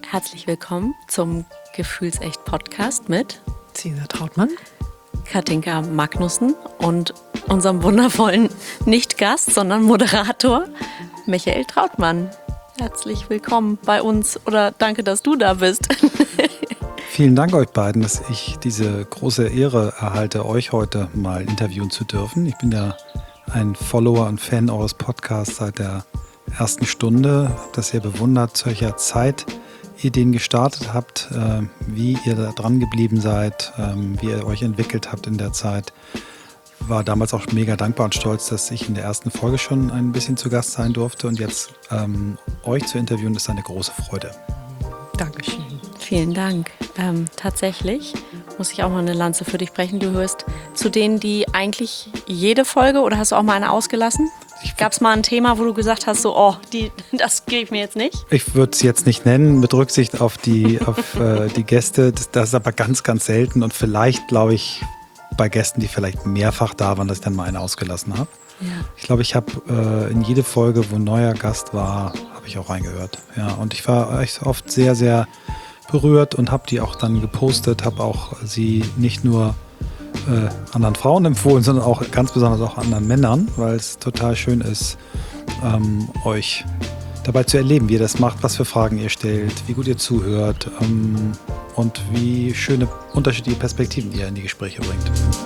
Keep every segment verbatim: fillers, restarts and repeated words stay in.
Herzlich willkommen zum Gefühlsecht-Podcast mit Cäsar Trautmann, Katinka Magnussen und unserem wundervollen Nicht-Gast, sondern Moderator Michael Trautmann. Herzlich willkommen bei uns oder danke, dass du da bist. Vielen Dank euch beiden, dass ich diese große Ehre erhalte, euch heute mal interviewen zu dürfen. Ich bin ja ein Follower und Fan eures Podcasts seit der ersten Stunde. Habe das sehr bewundert, zu welcher Zeit ihr den gestartet habt, äh, wie ihr da dran geblieben seid, ähm, wie ihr euch entwickelt habt in der Zeit. War damals auch mega dankbar und stolz, dass ich in der ersten Folge schon ein bisschen zu Gast sein durfte. Und jetzt ähm, euch zu interviewen, ist eine große Freude. Dankeschön. Vielen Dank. Ähm, tatsächlich muss ich auch mal eine Lanze für dich brechen. Du hörst zu denen, die eigentlich jede Folge, oder hast du auch mal eine ausgelassen? Gab es mal ein Thema, wo du gesagt hast, so, oh, die, das gebe ich mir jetzt nicht? Ich würde es jetzt nicht nennen, mit Rücksicht auf die, auf, äh, die Gäste. Das, das ist aber ganz, ganz selten. Und vielleicht, glaube ich, bei Gästen, die vielleicht mehrfach da waren, dass ich dann mal eine ausgelassen habe. Ja. Ich glaube, ich habe äh, in jede Folge, wo ein neuer Gast war, habe ich auch reingehört. Ja, und ich war echt oft sehr, sehr berührt und habe die auch dann gepostet, habe auch sie nicht nur äh, anderen Frauen empfohlen, sondern auch ganz besonders auch anderen Männern, weil es total schön ist, ähm, euch dabei zu erleben, wie ihr das macht, was für Fragen ihr stellt, wie gut ihr zuhört ähm, und wie schöne unterschiedliche Perspektiven ihr in die Gespräche bringt.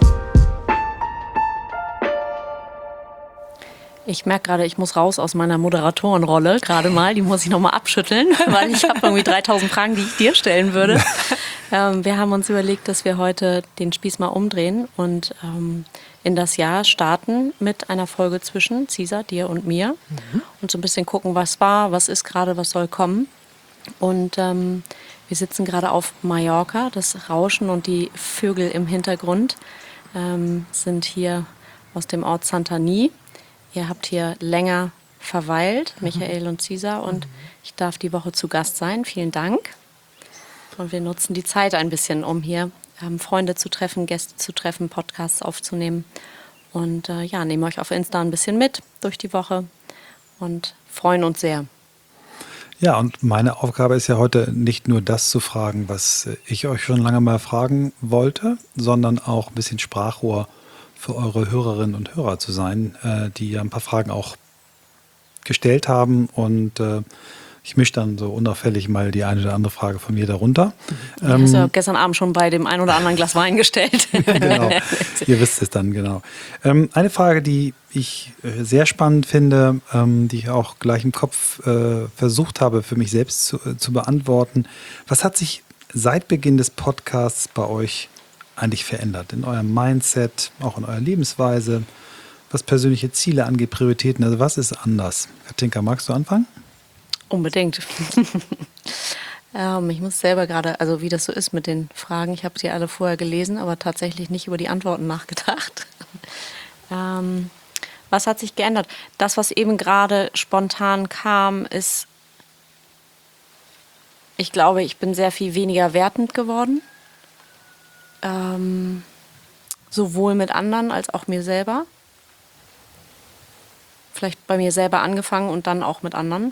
Ich merke gerade, ich muss raus aus meiner Moderatorenrolle gerade mal. Die muss ich nochmal abschütteln, weil ich habe irgendwie dreitausend Fragen, die ich dir stellen würde. ähm, wir haben uns überlegt, dass wir heute den Spieß mal umdrehen und ähm, in das Jahr starten mit einer Folge zwischen Cäsar, dir und mir. Mhm. Und so ein bisschen gucken, was war, was ist gerade, was soll kommen. Und ähm, wir sitzen gerade auf Mallorca. Das Rauschen und die Vögel im Hintergrund ähm, sind hier aus dem Ort Santany. Ihr habt hier länger verweilt, Michael und Cäsar, und ich darf die Woche zu Gast sein. Vielen Dank. Und wir nutzen die Zeit ein bisschen, um hier ähm, Freunde zu treffen, Gäste zu treffen, Podcasts aufzunehmen. Und äh, ja, nehmen euch auf Insta ein bisschen mit durch die Woche und freuen uns sehr. Ja, und meine Aufgabe ist ja heute nicht nur das zu fragen, was ich euch schon lange mal fragen wollte, sondern auch ein bisschen Sprachrohr für eure Hörerinnen und Hörer zu sein, äh, die ja ein paar Fragen auch gestellt haben, und äh, ich mische dann so unauffällig mal die eine oder andere Frage von mir darunter. Die hast du ja gestern Abend schon bei dem ein oder anderen Glas Wein gestellt. Genau, ihr wisst es dann, genau. Ähm, eine Frage, die ich äh, sehr spannend finde, ähm, die ich auch gleich im Kopf äh, versucht habe, für mich selbst zu, äh, zu beantworten. Was hat sich seit Beginn des Podcasts bei euch eigentlich verändert? In eurem Mindset, auch in eurer Lebensweise, was persönliche Ziele angeht, Prioritäten, also was ist anders? Katinka, magst du anfangen? Unbedingt. ähm, ich muss selber gerade, also wie das so ist mit den Fragen, ich habe sie alle vorher gelesen, aber tatsächlich nicht über die Antworten nachgedacht. ähm, was hat sich geändert? Das, was eben gerade spontan kam, ist, ich glaube, ich bin sehr viel weniger wertend geworden. Ähm, sowohl mit anderen als auch mir selber. Vielleicht bei mir selber angefangen und dann auch mit anderen.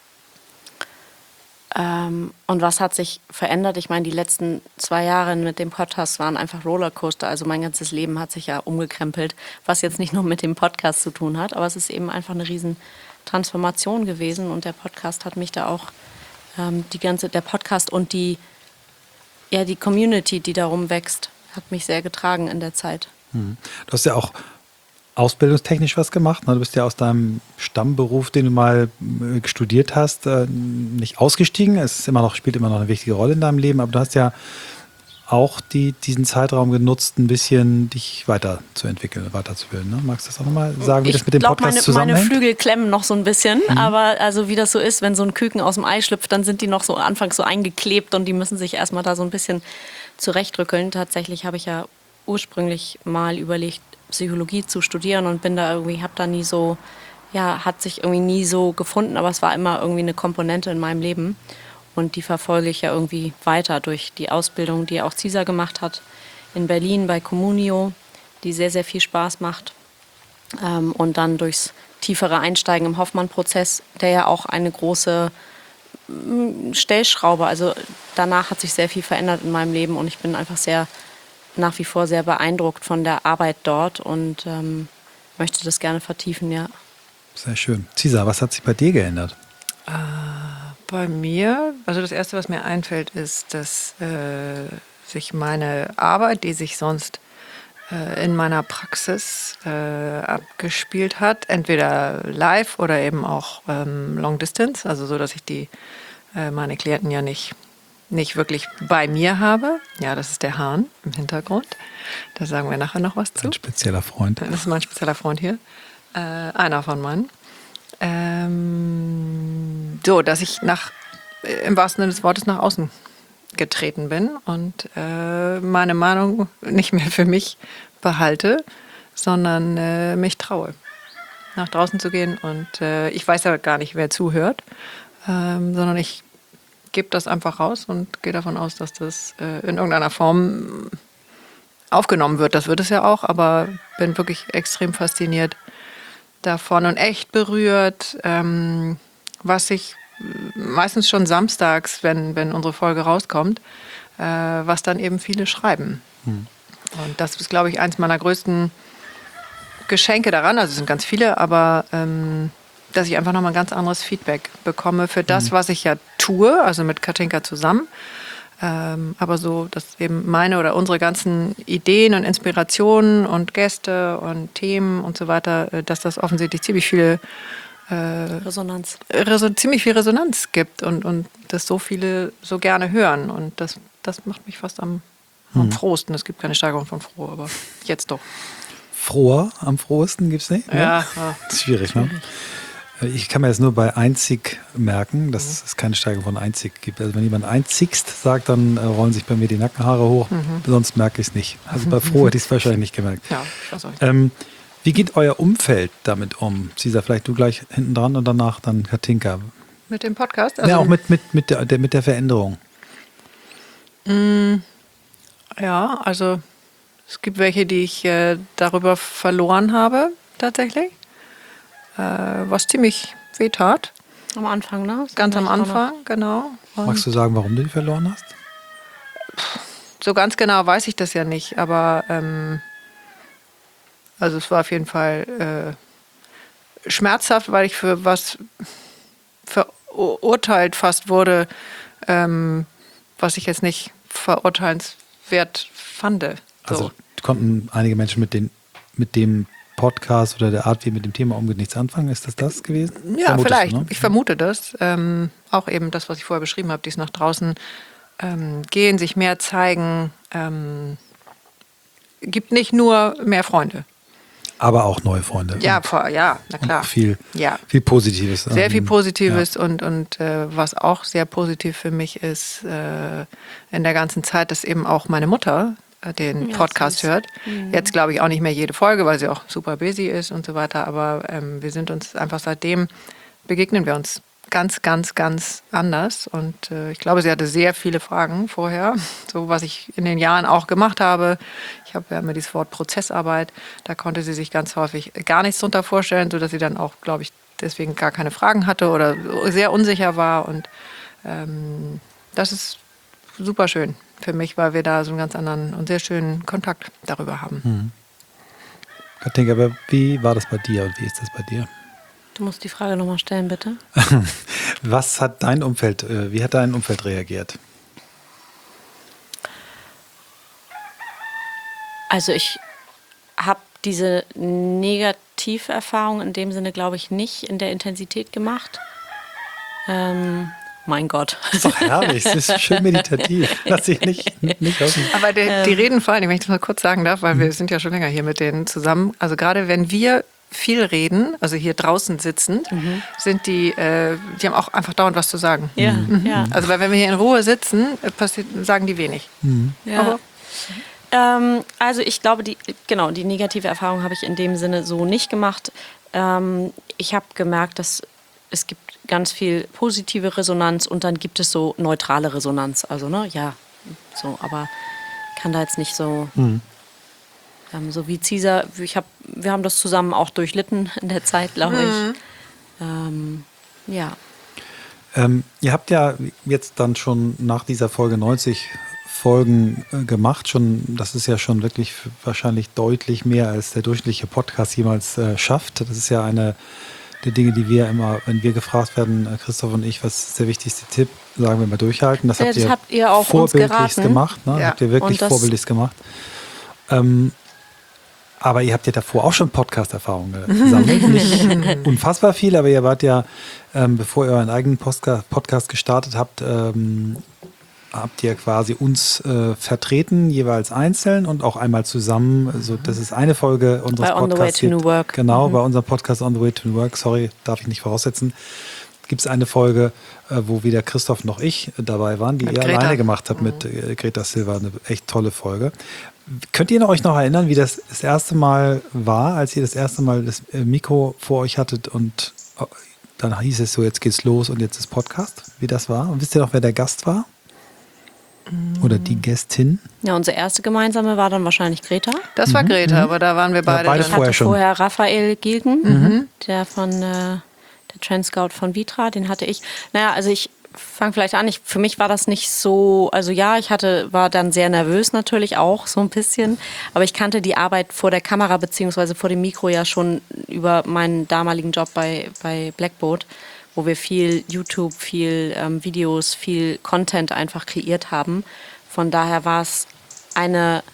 Ähm, und was hat sich verändert? Ich meine, die letzten zwei Jahre mit dem Podcast waren einfach Rollercoaster. Also mein ganzes Leben hat sich ja umgekrempelt, was jetzt nicht nur mit dem Podcast zu tun hat, aber es ist eben einfach eine riesen Transformation gewesen. Und der Podcast hat mich da auch, ähm, die ganze, der Podcast und die Ja, die Community, die darum wächst, hat mich sehr getragen in der Zeit. Du hast ja auch ausbildungstechnisch was gemacht. Du bist ja aus deinem Stammberuf, den du mal studiert hast, nicht ausgestiegen. Es ist immer noch, spielt immer noch eine wichtige Rolle in deinem Leben, aber du hast ja auch die, diesen Zeitraum genutzt, ein bisschen dich weiterzuentwickeln, weiterzubilden. Ne? Magst du das auch nochmal sagen, wie ich das mit dem glaub, Podcast meine, zusammenhängt? Meine Flügel klemmen noch so ein bisschen, Mhm. aber also wie das so ist, wenn so ein Küken aus dem Ei schlüpft, dann sind die noch so anfangs so eingeklebt und die müssen sich erstmal da so ein bisschen zurechtrückeln. Tatsächlich habe ich ja ursprünglich mal überlegt, Psychologie zu studieren und bin da irgendwie, habe da nie so, ja, hat sich irgendwie nie so gefunden, aber es war immer irgendwie eine Komponente in meinem Leben. Und die verfolge ich ja irgendwie weiter durch die Ausbildung, die auch Cäsar gemacht hat in Berlin bei Communio, die sehr, sehr viel Spaß macht. Ähm, und dann durchs tiefere Einsteigen im Hoffmann-Prozess, der ja auch eine große mm, Stellschraube. Also danach hat sich sehr viel verändert in meinem Leben und ich bin einfach sehr, nach wie vor sehr beeindruckt von der Arbeit dort und ähm, möchte das gerne vertiefen, ja. Sehr schön. Cesar, was hat sich bei dir geändert? Äh, bei mir, also das Erste, was mir einfällt, ist, dass äh, sich meine Arbeit, die sich sonst äh, in meiner Praxis äh, abgespielt hat, entweder live oder eben auch ähm, Long Distance, also so, dass ich die äh, meine Klienten ja nicht, nicht wirklich bei mir habe. Ja, das ist der Hahn im Hintergrund. Da sagen wir nachher noch was zu. Ein spezieller Freund. Das ist mein spezieller Freund hier. Äh, einer von meinen. Ähm, so, dass ich nach, im wahrsten Sinne des Wortes nach außen getreten bin und äh, meine Meinung nicht mehr für mich behalte, sondern äh, mich traue, nach draußen zu gehen. Und äh, ich weiß ja gar nicht, wer zuhört, ähm, sondern ich gebe das einfach raus und gehe davon aus, dass das äh, in irgendeiner Form aufgenommen wird. Das wird es ja auch, aber bin wirklich extrem fasziniert davon und echt berührt, ähm, was ich meistens schon samstags, wenn, wenn unsere Folge rauskommt, äh, was dann eben viele schreiben. Hm. Und das ist, glaube ich, eins meiner größten Geschenke daran, also es sind ganz viele, aber ähm, dass ich einfach nochmal ein ganz anderes Feedback bekomme für das, hm. was ich ja tue, also mit Katinka zusammen. Ähm, aber so, dass eben meine oder unsere ganzen Ideen und Inspirationen und Gäste und Themen und so weiter, äh, dass das offensichtlich ziemlich viele äh, Resonanz. Reso- ziemlich viel Resonanz gibt und, und das so viele so gerne hören. Und das, das macht mich fast am, am hm. frohsten. Es gibt keine Steigerung von froh, aber jetzt doch. Froher am frohesten gibt es nicht? Ja. ja. Das ist schwierig, ne? Ich kann mir das nur bei einzig merken, dass mhm. es keine Steigerung von einzig gibt. Also wenn jemand einzigst sagt, dann äh, rollen sich bei mir die Nackenhaare hoch, mhm. sonst merke ich es nicht. Also bei froh hätte ich es wahrscheinlich nicht gemerkt. Ja, ich weiß auch nicht. Ähm, wie geht euer Umfeld damit um? Cesar, vielleicht du gleich hinten dran und danach dann Katinka. Mit dem Podcast? Also ja, auch mit, mit, mit, der, mit der Veränderung. Mm, ja, also es gibt welche, die ich äh, darüber verloren habe, tatsächlich. Äh, was ziemlich weh tat. Am Anfang, ne? Das Ganz am Anfang, genau. Und magst du sagen, warum du die verloren hast? So ganz genau weiß ich das ja nicht, aber ähm, also es war auf jeden Fall äh, schmerzhaft, weil ich für was verurteilt fast wurde, ähm, was ich jetzt nicht verurteilenswert fand. So. Also konnten einige Menschen mit, den, mit dem Podcast oder der Art, wie mit dem Thema umgeht, nichts anfangen? Ist das das gewesen? Ja, Vermutest vielleicht. du, ne? Ich vermute das. Ähm, auch eben das, was ich vorher beschrieben habe, dies nach draußen ähm, gehen, sich mehr zeigen, ähm, gibt nicht nur mehr Freunde. Aber auch neue Freunde. Ja, und, vor, ja, na klar. Und viel, ja. viel Positives. Sehr viel Positives ja. und, und äh, was auch sehr positiv für mich ist, äh, in der ganzen Zeit, dass eben auch meine Mutter den ja, Podcast süß. hört. Mhm. Jetzt glaube ich auch nicht mehr jede Folge, weil sie auch super busy ist und so weiter, aber ähm, wir sind uns einfach seitdem, begegnen wir uns ganz, ganz, ganz anders und äh, ich glaube, sie hatte sehr viele Fragen vorher, so was ich in den Jahren auch gemacht habe. Ich habe ja immer dieses Wort Prozessarbeit, da konnte sie sich ganz häufig gar nichts drunter vorstellen, sodass sie dann auch, glaube ich, deswegen gar keine Fragen hatte oder sehr unsicher war und ähm, das ist super schön für mich, weil wir da so einen ganz anderen und sehr schönen Kontakt darüber haben. Hm. Katinka, aber wie war das bei dir und wie ist das bei dir? Du musst die Frage nochmal stellen, bitte. Was hat dein Umfeld, wie hat dein Umfeld reagiert? Also ich habe diese Negativerfahrung in dem Sinne, glaube ich, nicht in der Intensität gemacht. Ähm, Mein Gott. Das ist doch herrlich, es ist schön meditativ. Lass dich nicht, nicht aus. Aber die, die Reden vor allem, wenn ich das mal kurz sagen darf, weil mhm. wir sind ja schon länger hier mit denen zusammen. Also gerade wenn wir viel reden, also hier draußen sitzen, mhm. sind die, äh, die haben auch einfach dauernd was zu sagen. Ja, mhm. ja. Also weil wenn wir hier in Ruhe sitzen, passiert, sagen die wenig. Mhm. Ja. Aber ähm, also ich glaube, die, genau, die negative Erfahrung habe ich in dem Sinne so nicht gemacht. Ähm, ich habe gemerkt, dass es gibt ganz viel positive Resonanz und dann gibt es so neutrale Resonanz. Also, ne, ja, so, aber kann da jetzt nicht so, mhm. ähm, so wie Cesar, ich hab, wir haben das zusammen auch durchlitten in der Zeit, glaube ich. Mhm. Ähm, ja. Ähm, ihr habt ja jetzt dann schon nach dieser Folge neunzig Folgen äh, gemacht. Schon, das ist ja schon wirklich wahrscheinlich deutlich mehr, als der durchschnittliche Podcast jemals äh, schafft. Das ist ja eine der Dinge, die wir immer, wenn wir gefragt werden, äh, Christoph und ich, was ist der wichtigste Tipp, sagen wir mal durchhalten. Das, ja, habt, das ihr habt ihr auch vorbildlichst uns gemacht. Ne? Ja. Habt ihr wirklich Und das- vorbildlichst gemacht. Ähm, aber ihr habt ja davor auch schon Podcast-Erfahrung gesammelt. Nicht unfassbar viel, aber ihr wart ja, ähm, bevor ihr euren eigenen Postka- Podcast gestartet habt, ähm, habt ihr quasi uns äh, vertreten, jeweils einzeln und auch einmal zusammen. Also das ist eine Folge unseres Bei On the Way Podcasts. to New gibt- Work. Genau, Mhm. bei unserem Podcast On the Way to New Work, sorry, darf ich nicht voraussetzen, gibt es eine Folge, äh, wo weder Christoph noch ich dabei waren, die Mit ihr Greta. alleine gemacht habt mit äh, Greta Silva. Eine echt tolle Folge. Könnt ihr euch noch erinnern, wie das das erste Mal war, als ihr das erste Mal das äh, Mikro vor euch hattet und äh, dann hieß es so, jetzt geht's los und jetzt ist Podcast, wie das war? Und wisst ihr noch, wer der Gast war? Oder die Gästin? Ja, unsere erste gemeinsame war dann wahrscheinlich Greta. Das war Greta, aber da waren wir beide. beide dann- vorher hatte schon. vorher Raphael Gilgen, der von äh, der Trend Scout von Vitra, den hatte ich. Naja, also ich fange vielleicht an. Ich, für mich war das nicht so, also ja, ich hatte, war dann sehr nervös natürlich auch so ein bisschen, aber ich kannte die Arbeit vor der Kamera beziehungsweise vor dem Mikro ja schon über meinen damaligen Job bei, bei Blackboard, wo wir viel YouTube, viel ähm, Videos, viel Content einfach kreiert haben. Von daher war es eine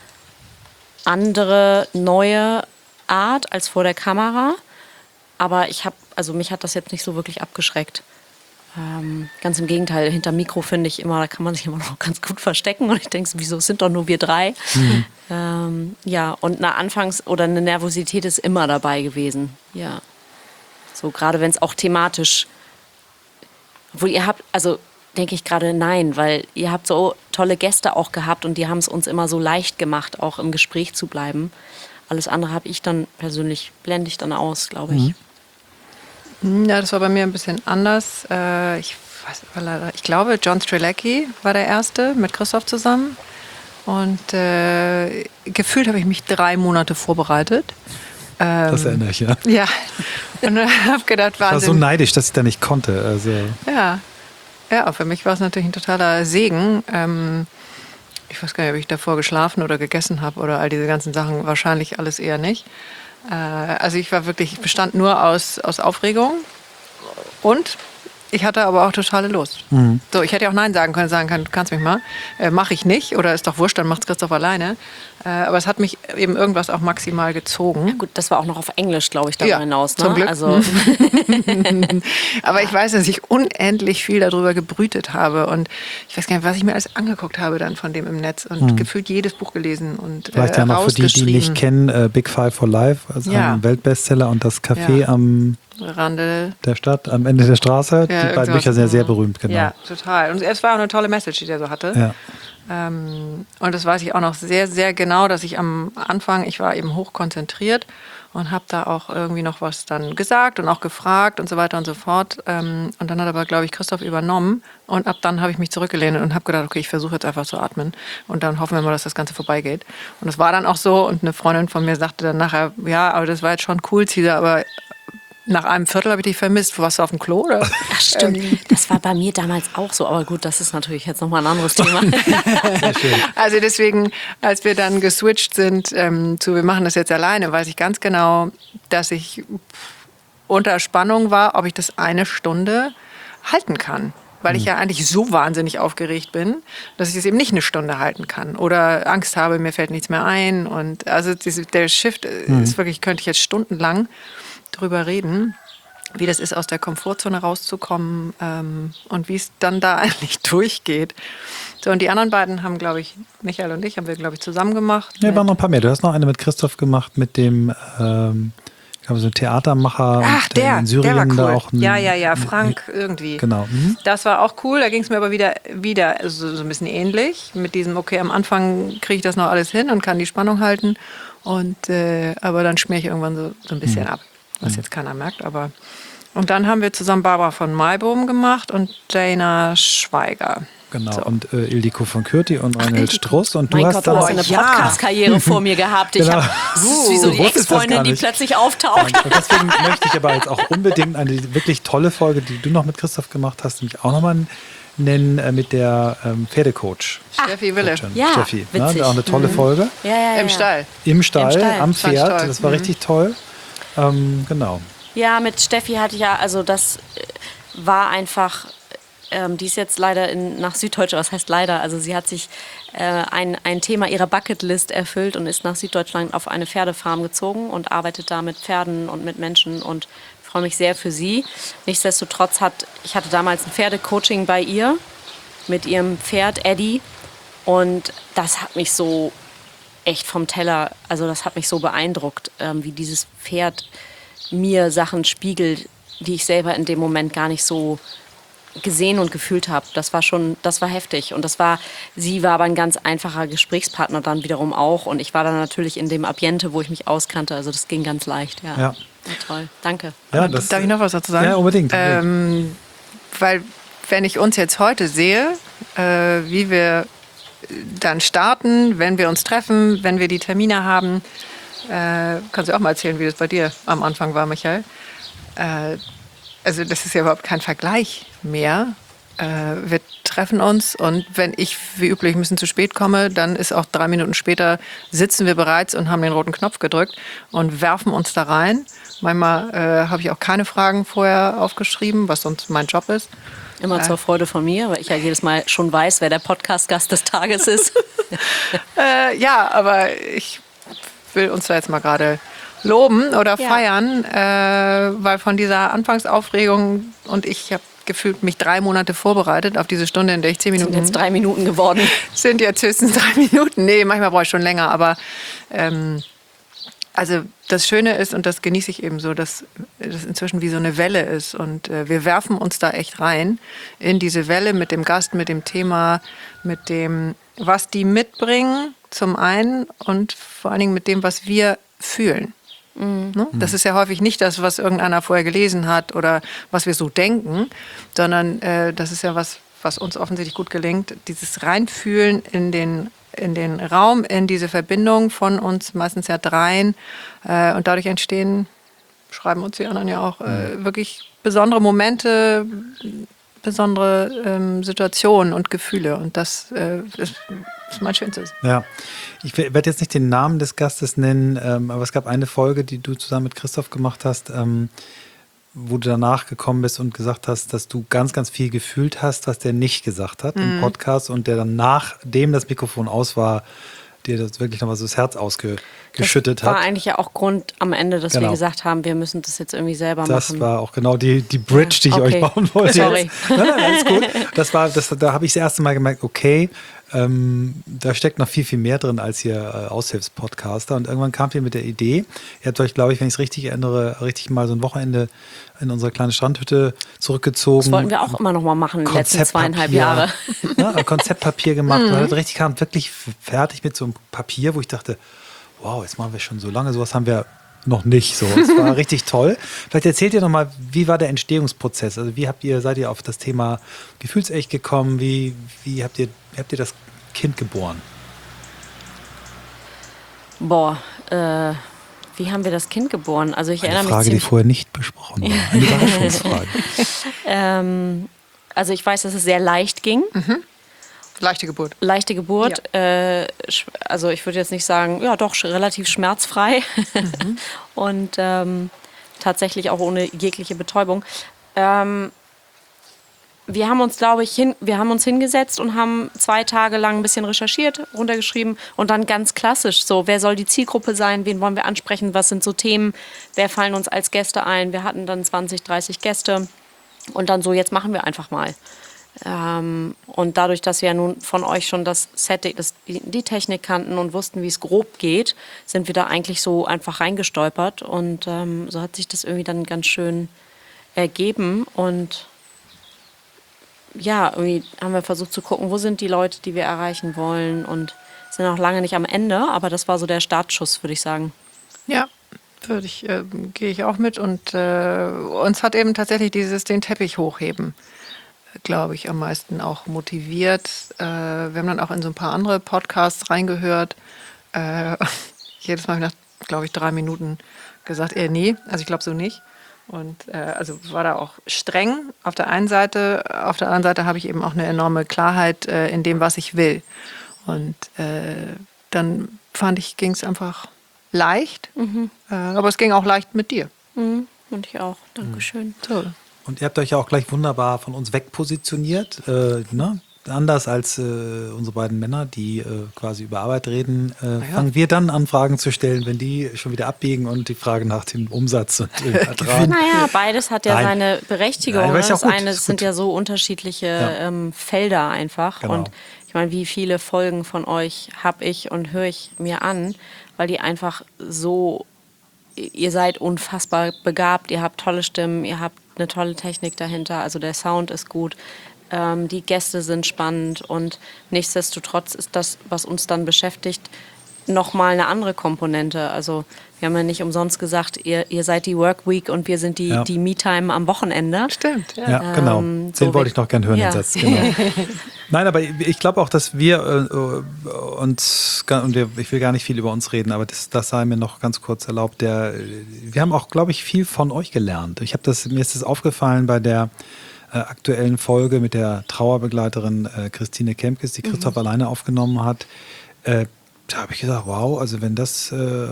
andere, neue Art als vor der Kamera. Aber ich habe, also mich hat das jetzt nicht so wirklich abgeschreckt. Ähm, ganz im Gegenteil, hinter Mikro finde ich immer, da kann man sich immer noch ganz gut verstecken. Und ich denke, wieso es sind doch nur wir drei? Mhm. Ähm, ja, und eine Anfangs- oder eine Nervosität ist immer dabei gewesen. Ja. So, gerade wenn es auch thematisch, obwohl ihr habt, also denke ich gerade nein, weil ihr habt so tolle Gäste auch gehabt und die haben es uns immer so leicht gemacht, auch im Gespräch zu bleiben. Alles andere habe ich dann persönlich, blende ich dann aus, glaube ich. Mhm. Ja, das war bei mir ein bisschen anders. Äh, ich, weiß, aber leider, ich glaube, John Strzelecki war der Erste mit Christoph zusammen. Und äh, gefühlt habe ich mich drei Monate vorbereitet. Ähm, Das erinnere ich, ja. Ja, und habe gedacht, Ich war Wahnsinn. so neidisch, dass ich da nicht konnte. Also, Ja, ja, für mich war es natürlich ein totaler Segen. Ähm, ich weiß gar nicht, ob ich davor geschlafen oder gegessen habe oder all diese ganzen Sachen. Wahrscheinlich alles eher nicht. Äh, also ich war wirklich, ich bestand nur aus, aus Aufregung und ich hatte aber auch totale Lust. Mhm. So, ich hätte ja auch Nein sagen können, sagen können, du kannst mich mal. Äh, Mache ich nicht oder ist doch wurscht, dann macht Christoph alleine. Äh, aber es hat mich eben irgendwas auch maximal gezogen. Gut, das war auch noch auf Englisch, glaube ich, darüber Ja, hinaus. Ne? zum Glück. Also, Aber ich weiß, dass ich unendlich viel darüber gebrütet habe und ich weiß gar nicht, was ich mir alles angeguckt habe dann von dem im Netz und gefühlt jedes Buch gelesen und vielleicht äh, ja noch für die, die nicht rausgeschrieben. kennen, äh, Big Five for Life, also Ja. ein Weltbestseller und das Café Ja. am Rande. der Stadt, am Ende der Straße. die beiden irgendwas. Bücher sind ja sehr berühmt, genau. Ja, total. Und es war auch eine tolle Message, die der so hatte. Ja. Ähm, und das weiß ich auch noch sehr, sehr genau, dass ich am Anfang, ich war eben hoch konzentriert und habe da auch irgendwie noch was dann gesagt und auch gefragt und so weiter und so fort. Ähm, und dann hat aber, glaube ich, Christoph übernommen und ab dann habe ich mich zurückgelehnt und habe gedacht, okay, ich versuche jetzt einfach zu atmen und dann hoffen wir mal, dass das Ganze vorbeigeht. Und das war dann auch so und eine Freundin von mir sagte dann nachher, ja, aber das war jetzt schon cool, Cesar, aber nach einem Viertel habe ich dich vermisst. Warst du auf dem Klo? Oder? ach stimmt, das war bei mir damals auch so. Aber gut, das ist natürlich jetzt nochmal ein anderes Thema. Also deswegen, als wir dann geswitcht sind ähm, zu, wir machen das jetzt alleine, weiß ich ganz genau, dass ich unter Spannung war, ob ich das eine Stunde halten kann. Weil ich ja eigentlich so wahnsinnig aufgeregt bin, dass ich es eben nicht eine Stunde halten kann. Oder Angst habe, mir fällt nichts mehr ein. Und also diese, der Shift ist wirklich, könnte ich jetzt stundenlang drüber reden, wie das ist, aus der Komfortzone rauszukommen ähm, und wie es dann da eigentlich durchgeht. So, und die anderen beiden haben, glaube ich, Michael und ich, haben wir, glaube ich, zusammen gemacht. Ja, mit- waren noch ein paar mehr. Du hast noch eine mit Christoph gemacht, mit dem, ähm, ich glaube, so ein Theatermacher Ach, und, äh, der, in Syrien der war da cool. auch. Ein, ja, ja, ja, Frank irgendwie. Genau. Mhm. Das war auch cool. Da ging es mir aber wieder, wieder so, so ein bisschen ähnlich. Mit diesem, okay, am Anfang kriege ich das noch alles hin und kann die Spannung halten. Und, äh, aber dann schmier ich irgendwann so, so ein bisschen ab, was jetzt keiner merkt. Aber und dann haben wir zusammen Barbara von Maibohm gemacht und Dana Schweiger. Genau, So. und äh, Ildiko von Kürti und Reinhold Struss. Und du Mein hast Gott, dann du hast eine ja. Podcast-Karriere vor mir gehabt. Ich Genau. hab, das ist wie so Du die wusstest das Ex-Freundin, gar die nicht. plötzlich auftaucht. Und deswegen möchte ich aber jetzt auch unbedingt eine wirklich tolle Folge, die du noch mit Christoph gemacht hast, nämlich auch nochmal nennen äh, mit der ähm, Pferdecoach. Steffi Wille. Coachin, Ja, Steffi. Ne? witzig. Auch eine tolle Folge. Ja, ja, ja. Im Stall. Im Stall, Stall. am Das war Pferd. toll. Das war Mhm. richtig toll. Ähm, genau. Ja, mit Steffi hatte ich ja, also das äh, war einfach, ähm, die ist jetzt leider in, nach Süddeutschland, was heißt leider, also sie hat sich äh, ein, ein Thema ihrer Bucketlist erfüllt und ist nach Süddeutschland auf eine Pferdefarm gezogen und arbeitet da mit Pferden und mit Menschen und ich freue mich sehr für sie. Nichtsdestotrotz hat, ich hatte damals ein Pferdecoaching bei ihr mit ihrem Pferd Eddie und das hat mich so echt vom Teller, also das hat mich so beeindruckt, ähm, wie dieses Pferd mir Sachen spiegelt, die ich selber in dem Moment gar nicht so gesehen und gefühlt habe. Das war schon, das war heftig. Und das war, sie war aber ein ganz einfacher Gesprächspartner dann wiederum auch. Und ich war dann natürlich in dem Ambiente, wo ich mich auskannte. Also das ging ganz leicht, ja. Ja. Ja, toll, danke. Ja, das, Darf ich noch was dazu sagen? Ja, unbedingt. unbedingt. Ähm, weil wenn ich uns jetzt heute sehe, äh, wie wir dann starten, wenn wir uns treffen, wenn wir die Termine haben, äh, kannst du auch mal erzählen, wie das bei dir am Anfang war, Michael. Äh, also das ist ja überhaupt kein Vergleich mehr. Äh, wir treffen uns und wenn ich wie üblich ein bisschen zu spät komme, dann ist auch drei Minuten später, sitzen wir bereits und haben den roten Knopf gedrückt und werfen uns da rein. Manchmal äh, habe ich auch keine Fragen vorher aufgeschrieben, was sonst mein Job ist. Immer zur Freude von mir, weil ich ja jedes Mal schon weiß, wer der Podcast-Gast des Tages ist. Äh, ja, aber ich will uns da jetzt mal gerade loben oder Ja. feiern, äh, weil von dieser Anfangsaufregung und ich habe gefühlt mich drei Monate vorbereitet auf diese Stunde, in der ich zehn Sind Minuten jetzt drei Minuten geworden. sind jetzt höchstens drei Minuten. Nee, manchmal brauche ich schon länger, aber ähm, also das Schöne ist, und das genieße ich eben so, dass das inzwischen wie so eine Welle ist und äh, wir werfen uns da echt rein in diese Welle mit dem Gast, mit dem Thema, mit dem, was die mitbringen zum einen und vor allen Dingen mit dem, was wir fühlen. Ne? Das ist ja häufig nicht das, was irgendeiner vorher gelesen hat oder was wir so denken, sondern äh, das ist ja was, was uns offensichtlich gut gelingt, dieses Reinfühlen in den, in den Raum, in diese Verbindung von uns, meistens ja dreien. Äh, und dadurch entstehen, schreiben uns die anderen ja auch, äh, wirklich besondere Momente, besondere ähm, Situationen und Gefühle. Und das äh, ist, ist mein Schönstes. Ja, ich werde jetzt nicht den Namen des Gastes nennen, ähm, aber es gab eine Folge, die du zusammen mit Christoph gemacht hast, ähm, wo du danach gekommen bist und gesagt hast, dass du ganz, ganz viel gefühlt hast, was der nicht gesagt hat im Podcast und der dann nachdem das Mikrofon aus war, dir das wirklich nochmal so das Herz ausgeschüttet Das war hat. eigentlich ja auch Grund am Ende, dass Genau. wir gesagt haben, wir müssen das jetzt irgendwie selber Das machen. war auch genau die, die Bridge, die ich Okay. euch bauen wollte. Sorry. Jetzt. Nein, nein, alles gut. Das war, das, da habe ich das erste Mal gemerkt, okay, ähm, da steckt noch viel, viel mehr drin als hier äh, Aushilfspodcaster. Und irgendwann kam ihr mit der Idee, ihr habt euch, glaube ich, wenn ich es richtig erinnere, richtig mal so ein Wochenende in unsere kleine Strandhütte zurückgezogen. Das wollten wir auch immer noch mal machen, die letzten zweieinhalb Jahre. Ja, ein Konzeptpapier gemacht. Und dann richtig kam wirklich fertig mit so einem Papier, wo ich dachte, wow, jetzt machen wir schon so lange, sowas haben wir noch nicht so. Es war richtig toll. Vielleicht erzählt ihr noch mal, wie war der Entstehungsprozess? Also wie habt ihr, seid ihr auf das Thema Gefühlsecht gekommen? Wie, wie habt ihr, wie habt ihr das Kind geboren? Boah, äh, wie haben wir das Kind geboren? Also ich Eine erinnere Frage, mich die ziemlich, vorher nicht besprochen war. Eine Überraschungsfrage. ähm, also ich weiß, dass es sehr leicht ging. Leichte Geburt. Leichte Geburt. Äh, sch- also ich würde jetzt nicht sagen, ja doch, sch- relativ schmerzfrei. Und ähm, tatsächlich auch ohne jegliche Betäubung. Ähm, wir haben uns, glaube ich, hin, wir haben uns hingesetzt und haben zwei Tage lang ein bisschen recherchiert, runtergeschrieben und dann ganz klassisch so, wer soll die Zielgruppe sein, wen wollen wir ansprechen, was sind so Themen, wer fallen uns als Gäste ein. Wir hatten dann zwanzig, dreißig Gäste und dann so, jetzt machen wir einfach mal. Ähm, und dadurch, dass wir ja nun von euch schon das Setting, das, die, die Technik kannten und wussten, wie es grob geht, sind wir da eigentlich so einfach reingestolpert und ähm, so hat sich das irgendwie dann ganz schön ergeben und ja, irgendwie haben wir versucht zu gucken, wo sind die Leute, die wir erreichen wollen und sind auch lange nicht am Ende, aber das war so der Startschuss, würde ich sagen. Ja, würde ich, äh, gehe ich auch mit. Und äh, uns hat eben tatsächlich dieses den Teppich hochheben glaube ich, am meisten auch motiviert. Äh, wir haben dann auch in so ein paar andere Podcasts reingehört. Äh, jedes Mal nach, glaube ich, drei Minuten gesagt, eher nee, also ich glaube so nicht. Und äh, also war da auch streng auf der einen Seite. Auf der anderen Seite habe ich eben auch eine enorme Klarheit äh, in dem, was ich will. Und äh, dann fand ich, ging es einfach leicht. Mhm. Äh, aber es ging auch leicht mit dir. Mhm. Und ich auch. Dankeschön. Mhm. So. Und ihr habt euch ja auch gleich wunderbar von uns wegpositioniert. Äh, ne? Anders als äh, unsere beiden Männer, die äh, quasi über Arbeit reden, äh, ja. fangen wir dann an, Fragen zu stellen, wenn die schon wieder abbiegen und die Frage nach dem Umsatz und dem Ertrag. Naja, beides hat ja Nein. seine Berechtigung. Nein, das ja gut, eine das sind ja so unterschiedliche ja. ähm, Felder einfach. Genau. Und ich meine, wie viele Folgen von euch habe ich und höre ich mir an, weil die einfach so, ihr seid unfassbar begabt, ihr habt tolle Stimmen, ihr habt eine tolle Technik dahinter, also der Sound ist gut. Ähm, die Gäste sind spannend und nichtsdestotrotz ist das, was uns dann beschäftigt, nochmal eine andere Komponente. Also wir haben ja nicht umsonst gesagt, ihr, ihr seid die Workweek und wir sind die, ja. die Me-Time am Wochenende. Stimmt. Ja, ja genau. Den so wollte ich noch gern hören, ja. den Satz. Genau. Nein, aber ich glaube auch, dass wir äh, uns, und wir, ich will gar nicht viel über uns reden, aber das, das sei mir noch ganz kurz erlaubt. Der, wir haben auch, glaube ich, viel von euch gelernt. Ich habe das, mir ist das aufgefallen bei der Äh, aktuellen Folge mit der Trauerbegleiterin äh, Christine Kempkes, die Christoph mhm. alleine aufgenommen hat. Äh, da habe ich gesagt, wow, also wenn das äh,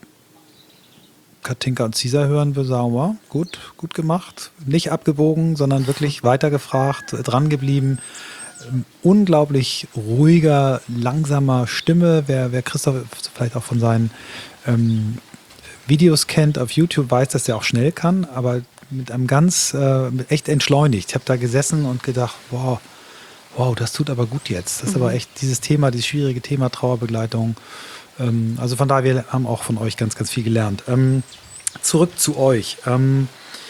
Katinka und Cesar hören, würde ich sagen, wow, gut, gut gemacht. Nicht abgebogen, sondern wirklich weitergefragt, äh, dran geblieben. Ähm, unglaublich ruhiger, langsamer Stimme. Wer, wer Christoph vielleicht auch von seinen ähm, Videos kennt auf YouTube, weiß, dass er auch schnell kann, aber mit einem ganz, äh, echt entschleunigt. Ich habe da gesessen und gedacht, wow, wow, das tut aber gut jetzt. Das ist mhm. aber echt dieses Thema, dieses schwierige Thema Trauerbegleitung. Ähm, also von daher, wir haben auch von euch ganz, ganz viel gelernt. Ähm, zurück zu euch. Ähm,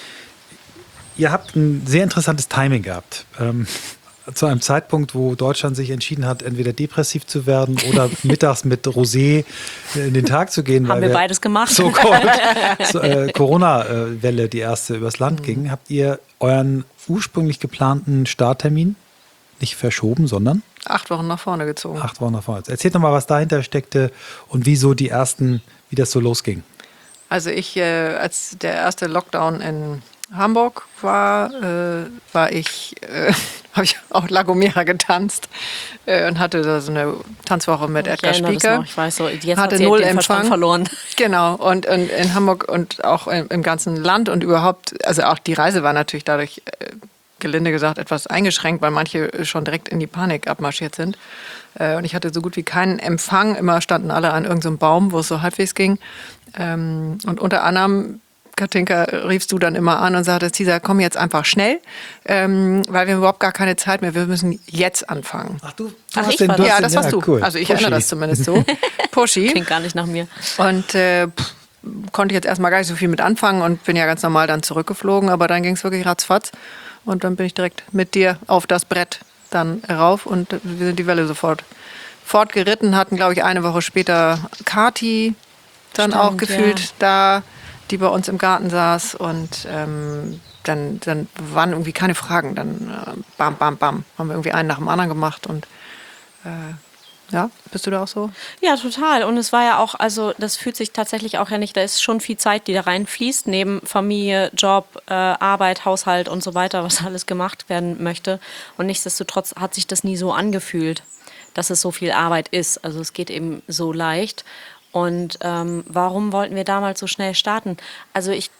ihr habt ein sehr interessantes Timing gehabt. Ähm, zu einem Zeitpunkt, wo Deutschland sich entschieden hat, entweder depressiv zu werden oder mittags mit Rosé in den Tag zu gehen. Haben weil wir beides gemacht. So, so äh, Corona-Welle, die erste übers Land mhm. ging. Habt ihr euren ursprünglich geplanten Starttermin nicht verschoben, sondern? Acht Wochen nach vorne gezogen. Acht Wochen nach vorne. Erzählt doch mal, was dahinter steckte und wieso die ersten, wie das so losging. Also ich, äh, als der erste Lockdown in Hamburg war, äh, war ich, äh, habe ich auch La Gomera getanzt äh, und hatte da so eine Tanzwoche mit ich Edgar Spieker. Ich weiß so, jetzt hatte hat sie null den Empfang Verstand verloren. Genau, und, und in Hamburg und auch im, im ganzen Land und überhaupt, also auch die Reise war natürlich dadurch, äh, gelinde gesagt, etwas eingeschränkt, weil manche schon direkt in die Panik abmarschiert sind. Äh, und ich hatte so gut wie keinen Empfang, immer standen alle an irgendeinem Baum, wo es so halbwegs ging. Ähm, und unter anderem Katinka, riefst du dann immer an und sagtest, Cesar, komm jetzt einfach schnell, ähm, weil wir haben überhaupt gar keine Zeit mehr. Wir müssen jetzt anfangen. Ach du? du Ach, hast ich den, war du das. Ja, den, das warst ja, du. Cool. Also ich Pushy. erinnere das zumindest so. Pushy. Klingt gar nicht nach mir. Und äh, pff, konnte ich jetzt erstmal gar nicht so viel mit anfangen und bin ja ganz normal dann zurückgeflogen. Aber dann ging es wirklich ratzfatz. Und dann bin ich direkt mit dir auf das Brett dann rauf und wir sind die Welle sofort fortgeritten. Hatten, glaube ich, eine Woche später Kati dann Stimmt, auch gefühlt ja. da, die bei uns im Garten saß und ähm, dann, dann waren irgendwie keine Fragen. Dann äh, bam, bam, bam, haben wir irgendwie einen nach dem anderen gemacht und äh, ja, bist du da auch so? Ja, total. Und es war ja auch, also das fühlt sich tatsächlich auch ja nicht, da ist schon viel Zeit, die da reinfließt, neben Familie, Job, äh, Arbeit, Haushalt und so weiter, was alles gemacht werden möchte. Und nichtsdestotrotz hat sich das nie so angefühlt, dass es so viel Arbeit ist. Also es geht eben so leicht. Und ähm, warum wollten wir damals so schnell starten? Also ich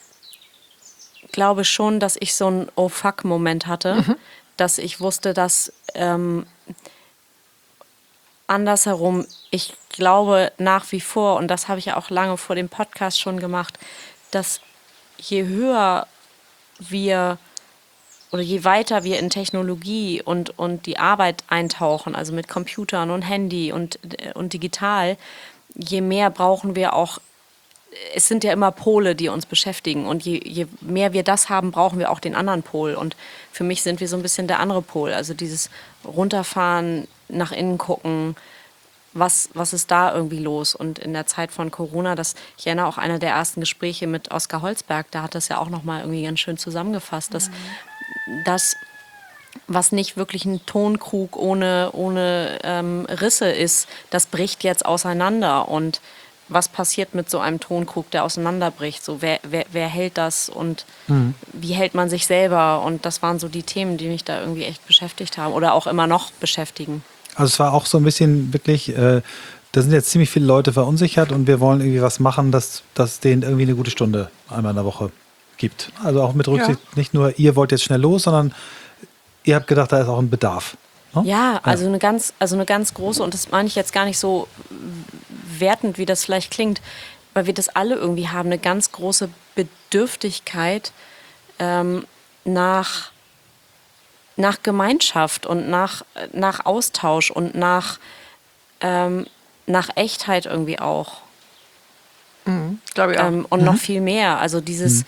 glaube schon, dass ich so einen Oh-fuck-Moment hatte, mhm. dass ich wusste, dass ähm, andersherum, ich glaube nach wie vor, und das habe ich ja auch lange vor dem Podcast schon gemacht, dass je höher wir oder je weiter wir in Technologie und, und die Arbeit eintauchen, also mit Computern und Handy und, und digital, je mehr brauchen wir auch, es sind ja immer Pole, die uns beschäftigen und je, je mehr wir das haben, brauchen wir auch den anderen Pol und für mich sind wir so ein bisschen der andere Pol, also dieses Runterfahren, nach innen gucken, was, was ist da irgendwie los und in der Zeit von Corona, das, ich erinnere auch einer der ersten Gespräche mit Oskar Holzberg, da hat das ja auch nochmal irgendwie ganz schön zusammengefasst, dass, mhm. dass was nicht wirklich ein Tonkrug ohne, ohne ähm, Risse ist, das bricht jetzt auseinander. Und was passiert mit so einem Tonkrug, der auseinanderbricht? So, wer, wer, wer hält das und mhm. wie hält man sich selber? Und das waren so die Themen, die mich da irgendwie echt beschäftigt haben oder auch immer noch beschäftigen. Also es war auch so ein bisschen wirklich, äh, da sind jetzt ziemlich viele Leute verunsichert und wir wollen irgendwie was machen, dass das denen irgendwie eine gute Stunde einmal in der Woche gibt. Also auch mit Rücksicht, ja. nicht nur ihr wollt jetzt schnell los, sondern ihr habt gedacht, da ist auch ein Bedarf. Ne? Ja, also ja. eine ganz, also eine ganz große, und das meine ich jetzt gar nicht so wertend, wie das vielleicht klingt, weil wir das alle irgendwie haben, eine ganz große Bedürftigkeit ähm, nach, nach Gemeinschaft und nach, nach Austausch und nach, ähm, nach Echtheit irgendwie auch. Mhm, glaube ich auch. Ähm, und mhm. noch viel mehr. Also dieses... Mhm.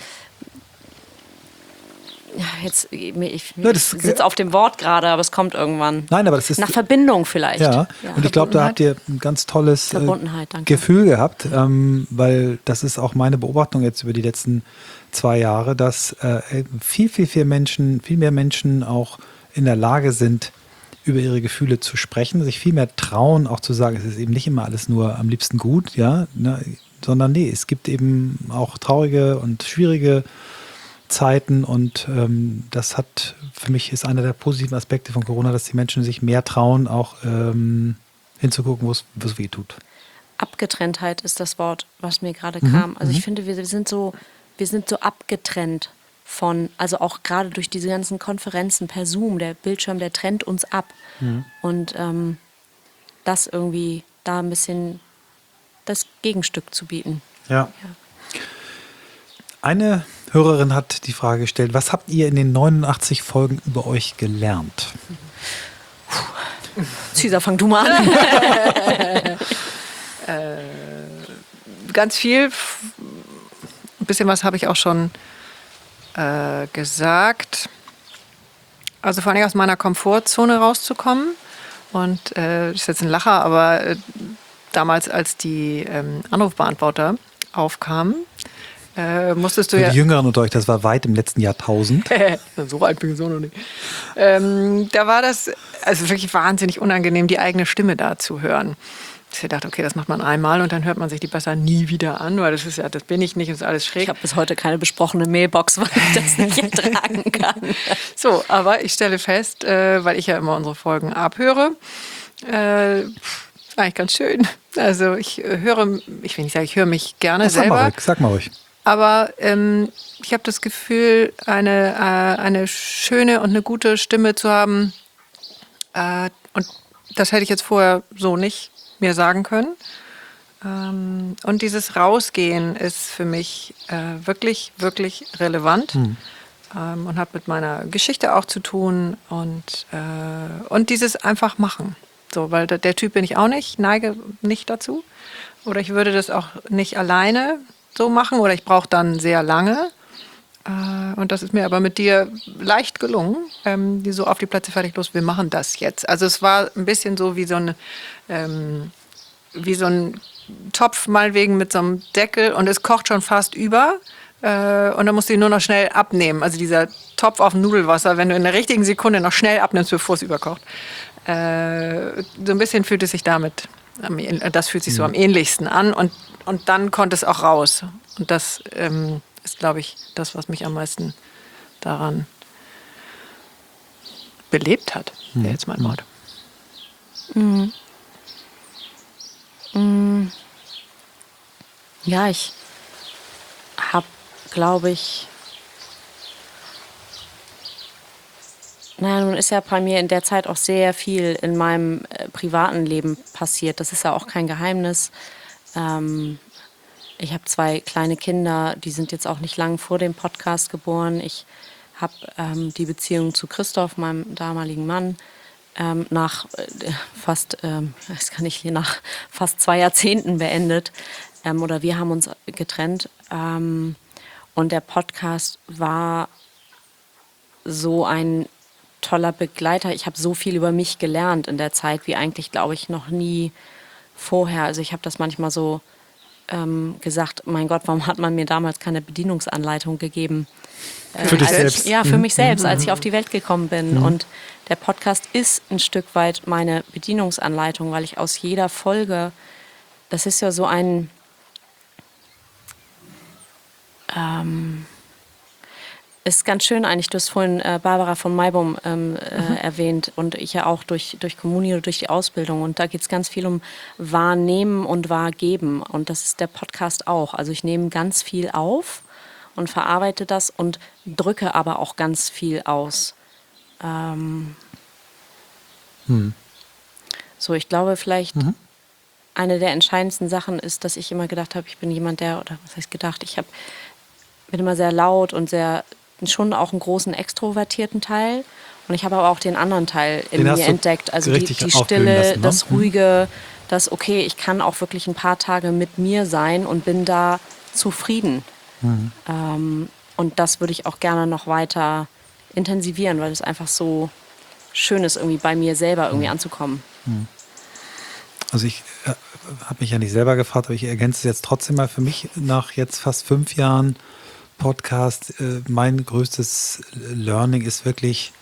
Ja, jetzt, ich, ich ja, sitze auf dem Wort gerade, aber es kommt irgendwann. Nein, aber das ist... Nach Verbindung vielleicht. Ja, ja. Und ich glaube, da habt ihr ein ganz tolles äh, Gefühl gehabt, ähm, weil das ist auch meine Beobachtung jetzt über die letzten zwei Jahre, dass äh, viel, viel, viel Menschen, viel mehr Menschen auch in der Lage sind, über ihre Gefühle zu sprechen, sich viel mehr trauen, auch zu sagen, es ist eben nicht immer alles nur am liebsten gut, ja, ne, sondern nee, es gibt eben auch traurige und schwierige Zeiten und ähm, das hat, für mich ist einer der positiven Aspekte von Corona, dass die Menschen sich mehr trauen, auch ähm, hinzugucken, wo es weh tut. Abgetrenntheit ist das Wort, was mir gerade mhm. kam. Also mhm. ich finde, wir sind so, wir sind so abgetrennt von, also auch gerade durch diese ganzen Konferenzen per Zoom, der Bildschirm, der trennt uns ab. Mhm. Und ähm, das irgendwie da ein bisschen das Gegenstück zu bieten. Ja. ja. Eine Hörerin hat die Frage gestellt, was habt ihr in den neunundachtzig Folgen über euch gelernt? Cesar, fang du mal an. äh, ganz viel. Ein bisschen was habe ich auch schon äh, gesagt. Also vor allem aus meiner Komfortzone rauszukommen. Und äh, das ist jetzt ein Lacher, aber äh, damals, als die ähm, Anrufbeantworter aufkamen, Äh, musstest du Für ja. die Jüngeren unter euch, das war weit im letzten Jahrtausend. So alt bin ich so noch nicht. Ähm, da war das also wirklich wahnsinnig unangenehm, die eigene Stimme da zu hören. Ich dachte, okay, das macht man einmal und dann hört man sich die besser nie wieder an, weil das ist ja, das bin ich nicht, ist alles schräg. Ich habe bis heute keine besprochene Mailbox, weil ich das nicht ertragen kann. So, aber ich stelle fest, äh, weil ich ja immer unsere Folgen abhöre, äh, eigentlich ganz schön. Also ich höre, ich will nicht sagen, ich höre mich gerne sag selber. Mal ruhig, sag mal ruhig. Aber ähm, ich habe das Gefühl, eine, äh, eine schöne und eine gute Stimme zu haben. Äh, und das hätte ich jetzt vorher so nicht mir sagen können. Ähm, und dieses Rausgehen ist für mich äh, wirklich, wirklich relevant. Hm. Ähm, und hat mit meiner Geschichte auch zu tun. Und, äh, und dieses einfach machen. So, weil der, der Typ bin ich auch nicht, neige nicht dazu. Oder ich würde das auch nicht alleine so machen oder ich brauche dann sehr lange. Äh, und das ist mir aber mit dir leicht gelungen. Ähm, die so auf die Plätze fertig los, wir machen das jetzt. Also es war ein bisschen so wie so ein, ähm, wie so ein Topf meinetwegen mit so einem Deckel und es kocht schon fast über. Äh, und dann musst du ihn nur noch schnell abnehmen. Also dieser Topf auf dem Nudelwasser, wenn du in der richtigen Sekunde noch schnell abnimmst, bevor es überkocht. Äh, so ein bisschen fühlt es sich damit, das fühlt sich so am ähnlichsten an und, und dann konnte es auch raus. Und das ähm, ist, glaube ich, das, was mich am meisten daran belebt hat. Mhm. Wäre jetzt mein Wort. Mhm. Mhm. Ja, ich habe, glaube ich, naja, nun ist ja bei mir in der Zeit auch sehr viel in meinem äh, privaten Leben passiert. Das ist ja auch kein Geheimnis. Ähm, ich habe zwei kleine Kinder, die sind jetzt auch nicht lang vor dem Podcast geboren. Ich habe ähm, die Beziehung zu Christoph, meinem damaligen Mann, ähm, nach äh, fast, ähm, das kann ich hier nach fast zwei Jahrzehnten beendet. Ähm, oder wir haben uns getrennt. Ähm, und der Podcast war so ein toller Begleiter. Ich habe so viel über mich gelernt in der Zeit, wie eigentlich, glaube ich, noch nie vorher. Also ich habe das manchmal so ähm, gesagt, mein Gott, warum hat man mir damals keine Bedienungsanleitung gegeben? Äh, für dich als selbst? Ich, ja, für mhm. mich selbst, als ich auf die Welt gekommen bin. Mhm. Und der Podcast ist ein Stück weit meine Bedienungsanleitung, weil ich aus jeder Folge, das ist ja so ein, ähm, ist ganz schön eigentlich, du hast vorhin äh, Barbara von Maibaum ähm, äh, mhm. erwähnt und ich ja auch durch, durch Kommuni oder durch die Ausbildung. Und da geht es ganz viel um Wahrnehmen und Wahrgeben. Und das ist der Podcast auch. Also ich nehme ganz viel auf und verarbeite das und drücke aber auch ganz viel aus. Ähm hm. So, ich glaube vielleicht Mhm. eine der entscheidendsten Sachen ist, dass ich immer gedacht habe, ich bin jemand, der, oder was heißt gedacht, ich hab, bin immer sehr laut und sehr, schon auch einen großen extrovertierten Teil. Und ich habe aber auch den anderen Teil in Den hast mir du entdeckt. Also die, richtig die aufblühen Stille, lassen, ne? das Mhm. Ruhige, das, okay, ich kann auch wirklich ein paar Tage mit mir sein und bin da zufrieden. Mhm. Ähm, und das würde ich auch gerne noch weiter intensivieren, weil es einfach so schön ist, irgendwie bei mir selber irgendwie Mhm. anzukommen. Also ich äh, habe mich ja nicht selber gefragt, aber ich ergänze es jetzt trotzdem mal für mich nach jetzt fast fünf Jahren Podcast. Äh, mein größtes Learning ist wirklich,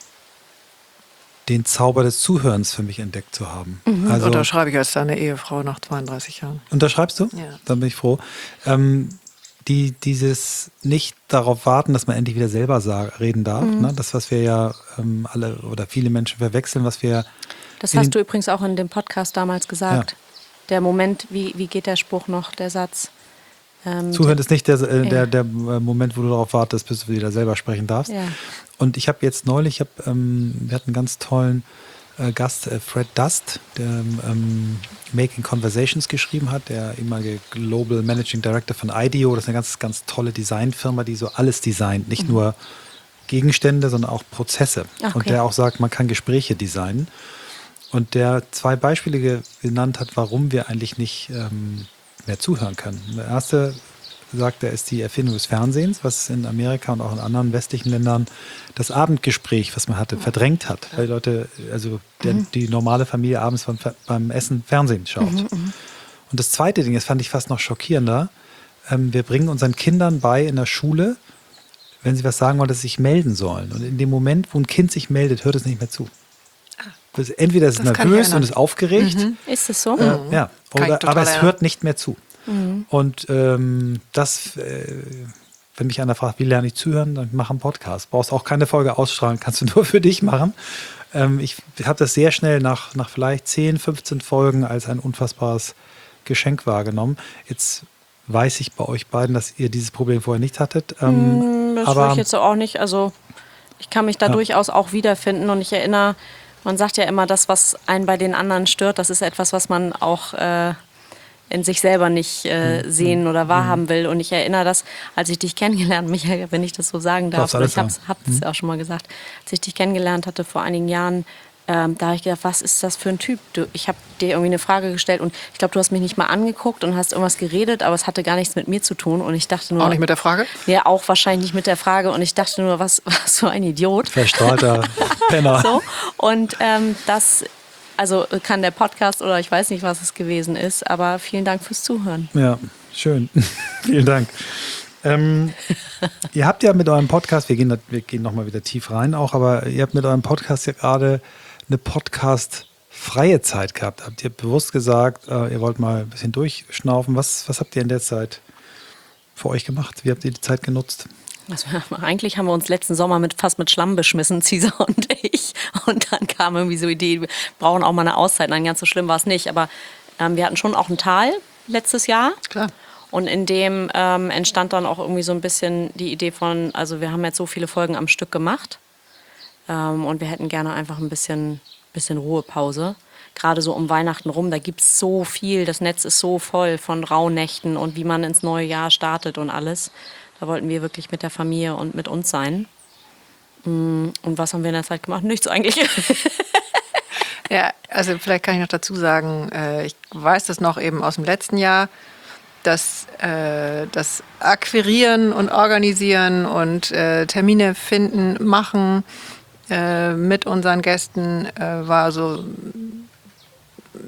den Zauber des Zuhörens für mich entdeckt zu haben. Mhm. Also, Unterschreibe ich als deine Ehefrau nach zweiunddreißig Jahren. unterschreibst du? Ja. Dann bin ich froh. Ähm, die, dieses nicht darauf warten, dass man endlich wieder selber sagen, reden darf. Mhm. Ne? Das, was wir ja ähm, alle oder viele Menschen verwechseln, was wir Das in hast den- du übrigens auch in dem Podcast damals gesagt. Ja. Der Moment, wie, wie geht der Spruch noch, der Satz? Ähm, Zuhören ist nicht der, äh, Ja. der, der Moment, wo du darauf wartest, bis du wieder selber sprechen darfst. Ja. Und ich habe jetzt neulich, ich hab, ähm, wir hatten einen ganz tollen äh, Gast, äh, Fred Dust, der ähm, Making Conversations geschrieben hat, der ehemalige Global Managing Director von IDEO. Das ist eine ganz, ganz tolle Designfirma, die so alles designt, nicht Mhm. nur Gegenstände, sondern auch Prozesse. Ach, Und okay. der auch sagt, man kann Gespräche designen. Und der zwei Beispiele ge- genannt hat, warum wir eigentlich nicht ähm, mehr zuhören können. Der erste sagt er, ist die Erfindung des Fernsehens, was in Amerika und auch in anderen westlichen Ländern das Abendgespräch, was man hatte, verdrängt hat. Weil Leute, also der, die normale Familie abends beim, beim Essen Fernsehen schaut. Und das zweite Ding, das fand ich fast noch schockierender, ähm, wir bringen unseren Kindern bei in der Schule, wenn sie was sagen wollen, dass sie sich melden sollen. Und in dem Moment, wo ein Kind sich meldet, hört es nicht mehr zu. Das- Entweder ist es Das kann ich nervös erinnern. und ist aufgeregt, Ist es so? äh, ja, Kann ich oder, total aber es erinnern. hört nicht mehr zu. Und ähm, das, äh, wenn mich einer fragt, wie lerne ich zuhören, dann mach einen Podcast. Brauchst auch keine Folge ausstrahlen, kannst du nur für dich machen. Ähm, ich habe das sehr schnell nach, nach vielleicht zehn, fünfzehn Folgen als ein unfassbares Geschenk wahrgenommen. Jetzt weiß ich bei euch beiden, dass ihr dieses Problem vorher nicht hattet. Ähm, Das aber würde ich jetzt so auch nicht. Also ich kann mich da Ja. durchaus auch wiederfinden und ich erinnere, man sagt ja immer, das, was einen bei den anderen stört, das ist etwas, was man auch äh, in sich selber nicht äh, Mhm. sehen oder wahrhaben will. Und ich erinnere das, als ich dich kennengelernt, Michael, wenn ich das so sagen darf, Darfst oder alles ich habe es sagen. Mhm. ja auch schon mal gesagt, als ich dich kennengelernt hatte vor einigen Jahren, ähm, da habe ich gedacht, was ist das für ein Typ? Du, ich habe dir irgendwie eine Frage gestellt und ich glaube, du hast mich nicht mal angeguckt und hast irgendwas geredet, aber es hatte gar nichts mit mir zu tun. Und ich dachte nur, Auch nicht mit der Frage? ja, auch wahrscheinlich nicht mit der Frage. Und ich dachte nur, was, was für ein Idiot. verstrahlter Penner. So. Und ähm, das, also kann der Podcast oder ich weiß nicht, was es gewesen ist, aber vielen Dank fürs Zuhören. Ja, schön. Vielen Dank. Ähm, ihr habt ja mit eurem Podcast, wir gehen, da- wir gehen nochmal wieder tief rein auch, aber ihr habt mit eurem Podcast ja gerade eine Podcast-freie Zeit gehabt. Habt ihr bewusst gesagt, äh, ihr wollt mal ein bisschen durchschnaufen. Was, was habt ihr in der Zeit für euch gemacht? Wie habt ihr die Zeit genutzt? Also, eigentlich haben wir uns letzten Sommer mit, fast mit Schlamm beschmissen, Cesar und ich. Und dann kam irgendwie so die Idee, wir brauchen auch mal eine Auszeit. Nein, ganz so schlimm war es nicht. Aber ähm, wir hatten schon auch ein Tal letztes Jahr. Klar. Und in dem ähm, entstand dann auch irgendwie so ein bisschen die Idee von, also wir haben jetzt so viele Folgen am Stück gemacht. Ähm, und wir hätten gerne einfach ein bisschen, bisschen Ruhepause. Gerade so um Weihnachten rum, da gibt es so viel. Das Netz ist so voll von Rauhnächten und wie man ins neue Jahr startet und alles. Da wollten wir wirklich mit der Familie und mit uns sein. Mm, Und was haben wir in der Zeit gemacht? Nichts eigentlich. Ja, also vielleicht kann ich noch dazu sagen, äh, ich weiß das noch eben aus dem letzten Jahr, dass äh, das Akquirieren und Organisieren und äh, Termine finden, machen äh, mit unseren Gästen äh, war so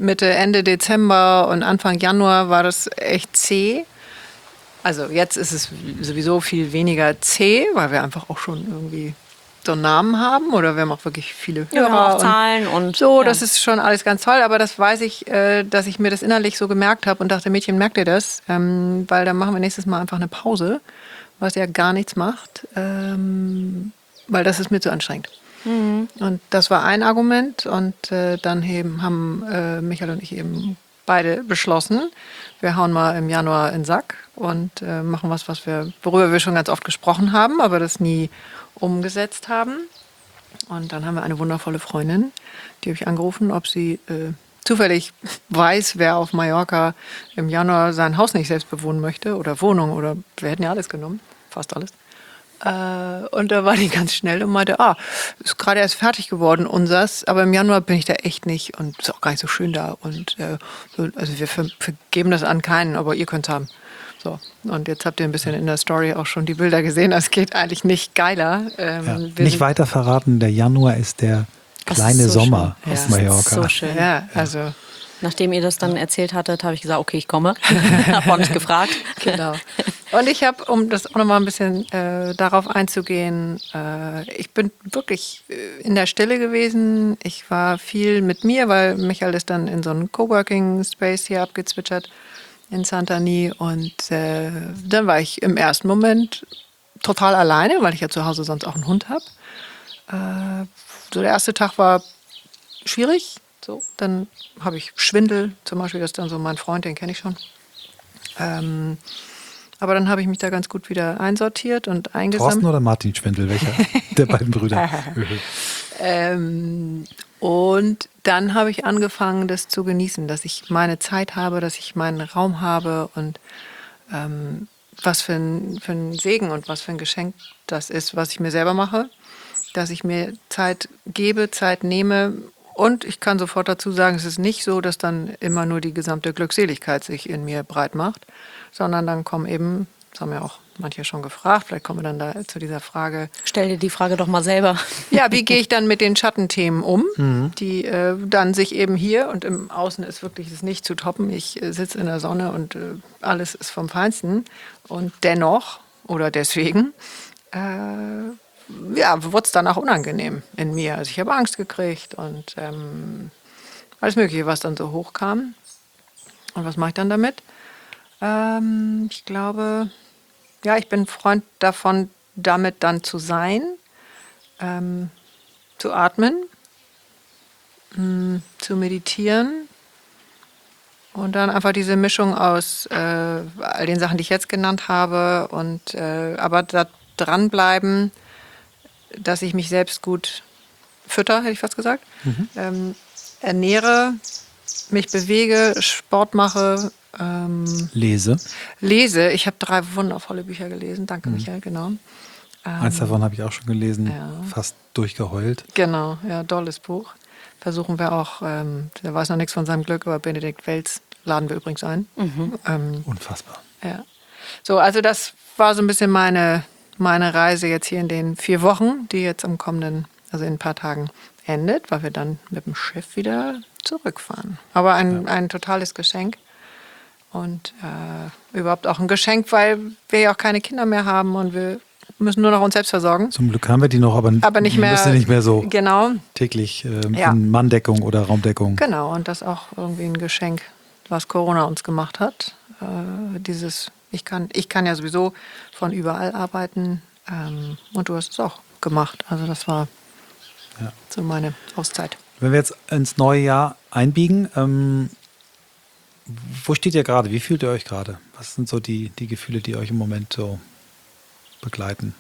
Mitte, Ende Dezember und Anfang Januar war das echt zäh. Also jetzt ist es sowieso viel weniger zäh, weil wir einfach auch schon irgendwie so einen Namen haben oder wir haben auch wirklich viele Ja, Hörer. wir haben auch und Zahlen und so, ja. das ist schon alles ganz toll, aber das weiß ich, äh, dass ich mir das innerlich so gemerkt habe und dachte, Mädchen, merkt ihr das? Ähm, weil dann machen wir nächstes Mal einfach eine Pause, was ja gar nichts macht, ähm, weil das ist mir zu anstrengend. Mhm. Und das war ein Argument und äh, dann eben haben äh, Michael und ich eben beide beschlossen, wir hauen mal im Januar in den Sack und äh, machen was, was wir, worüber wir schon ganz oft gesprochen haben, aber das nie umgesetzt haben. Und dann haben wir eine wundervolle Freundin, die habe ich angerufen, ob sie äh, zufällig weiß, wer auf Mallorca im Januar sein Haus nicht selbst bewohnen möchte oder Wohnung oder wir hätten ja alles genommen, fast alles. Äh, und da war die ganz schnell und meinte, ah, ist gerade erst fertig geworden, unsers, aber im Januar bin ich da echt nicht und ist auch gar nicht so schön da. Und äh, so, also wir ver vergeben das an keinen, aber ihr könnt es haben. So, und jetzt habt ihr ein bisschen in der Story auch schon die Bilder gesehen. Das geht eigentlich nicht geiler. Ähm, ja. Nicht weiter verraten, der Januar ist der kleine ist so Sommer schön. auf Ja, Mallorca. So schön. Ja, also nachdem ihr das dann erzählt hattet, habe ich gesagt, okay, ich komme. Habe auch nicht gefragt. Genau. Und ich habe, um das auch nochmal ein bisschen äh, darauf einzugehen, äh, ich bin wirklich in der Stille gewesen. Ich war viel mit mir, weil Michael ist dann in so einen Coworking-Space hier abgezwitschert in Santani. Und äh, dann war ich im ersten Moment total alleine, weil ich ja zu Hause sonst auch einen Hund habe. Äh, so der erste Tag war schwierig. So, dann habe ich Schwindel, zum Beispiel, das ist dann so mein Freund, den kenne ich schon. Ähm, aber dann habe ich mich da ganz gut wieder einsortiert und eingesammelt. Thorsten oder Martin Schwindel, welcher der beiden Brüder? ähm, und dann habe ich angefangen, das zu genießen, dass ich meine Zeit habe, dass ich meinen Raum habe und ähm, was für ein, für ein Segen und was für ein Geschenk das ist, was ich mir selber mache, dass ich mir Zeit gebe, Zeit nehme. Und ich kann sofort dazu sagen, es ist nicht so, dass dann immer nur die gesamte Glückseligkeit sich in mir breit macht, sondern dann kommen eben, das haben ja auch manche schon gefragt, vielleicht kommen wir dann da zu dieser Frage. Stell dir die Frage doch mal selber. Ja, wie gehe ich dann mit den Schattenthemen um, Mhm. die äh, dann sich eben hier und im Außen ist wirklich das nicht zu toppen. Ich äh, sitze in der Sonne und äh, alles ist vom Feinsten und dennoch oder deswegen äh, ja, wurde es dann auch unangenehm in mir. Also ich habe Angst gekriegt und ähm, alles Mögliche, was dann so hochkam. Und was mache ich dann damit? Ähm, ich glaube, ja, ich bin Freund davon, damit dann zu sein, ähm, zu atmen, mh, zu meditieren und dann einfach diese Mischung aus äh, all den Sachen, die ich jetzt genannt habe und äh, aber da dranbleiben, dass ich mich selbst gut fütter, hätte ich fast gesagt, mhm. ähm, ernähre, mich bewege, Sport mache. Ähm, lese. Lese. Ich habe drei wundervolle Bücher gelesen. Danke, mhm. Michael, genau. Ähm, Eins davon habe ich auch schon gelesen, ja. fast durchgeheult. Genau, ja, tolles Buch. Versuchen wir auch, ähm, der weiß noch nichts von seinem Glück, aber Benedikt Welz laden wir übrigens ein. Mhm. Ähm, Unfassbar. Ja. So, also das war so ein bisschen meine... meine Reise jetzt hier in den vier Wochen, die jetzt am kommenden, also in ein paar Tagen endet, weil wir dann mit dem Schiff wieder zurückfahren. Aber ein, ja. ein totales Geschenk und äh, überhaupt auch ein Geschenk, weil wir ja auch keine Kinder mehr haben und wir müssen nur noch uns selbst versorgen. Zum Glück haben wir die noch, aber, aber nicht mehr, müssen nicht mehr so genau. täglich äh, ja. in Manndeckung oder Raumdeckung. Genau, und das auch irgendwie ein Geschenk, was Corona uns gemacht hat. Äh, dieses Ich kann, ich kann ja sowieso von überall arbeiten ähm, und du hast es auch gemacht. Also das war ja. so meine Auszeit. Wenn wir jetzt ins neue Jahr einbiegen, ähm, wo steht ihr gerade? Wie fühlt ihr euch gerade? Was sind so die, die Gefühle, die euch im Moment so begleiten?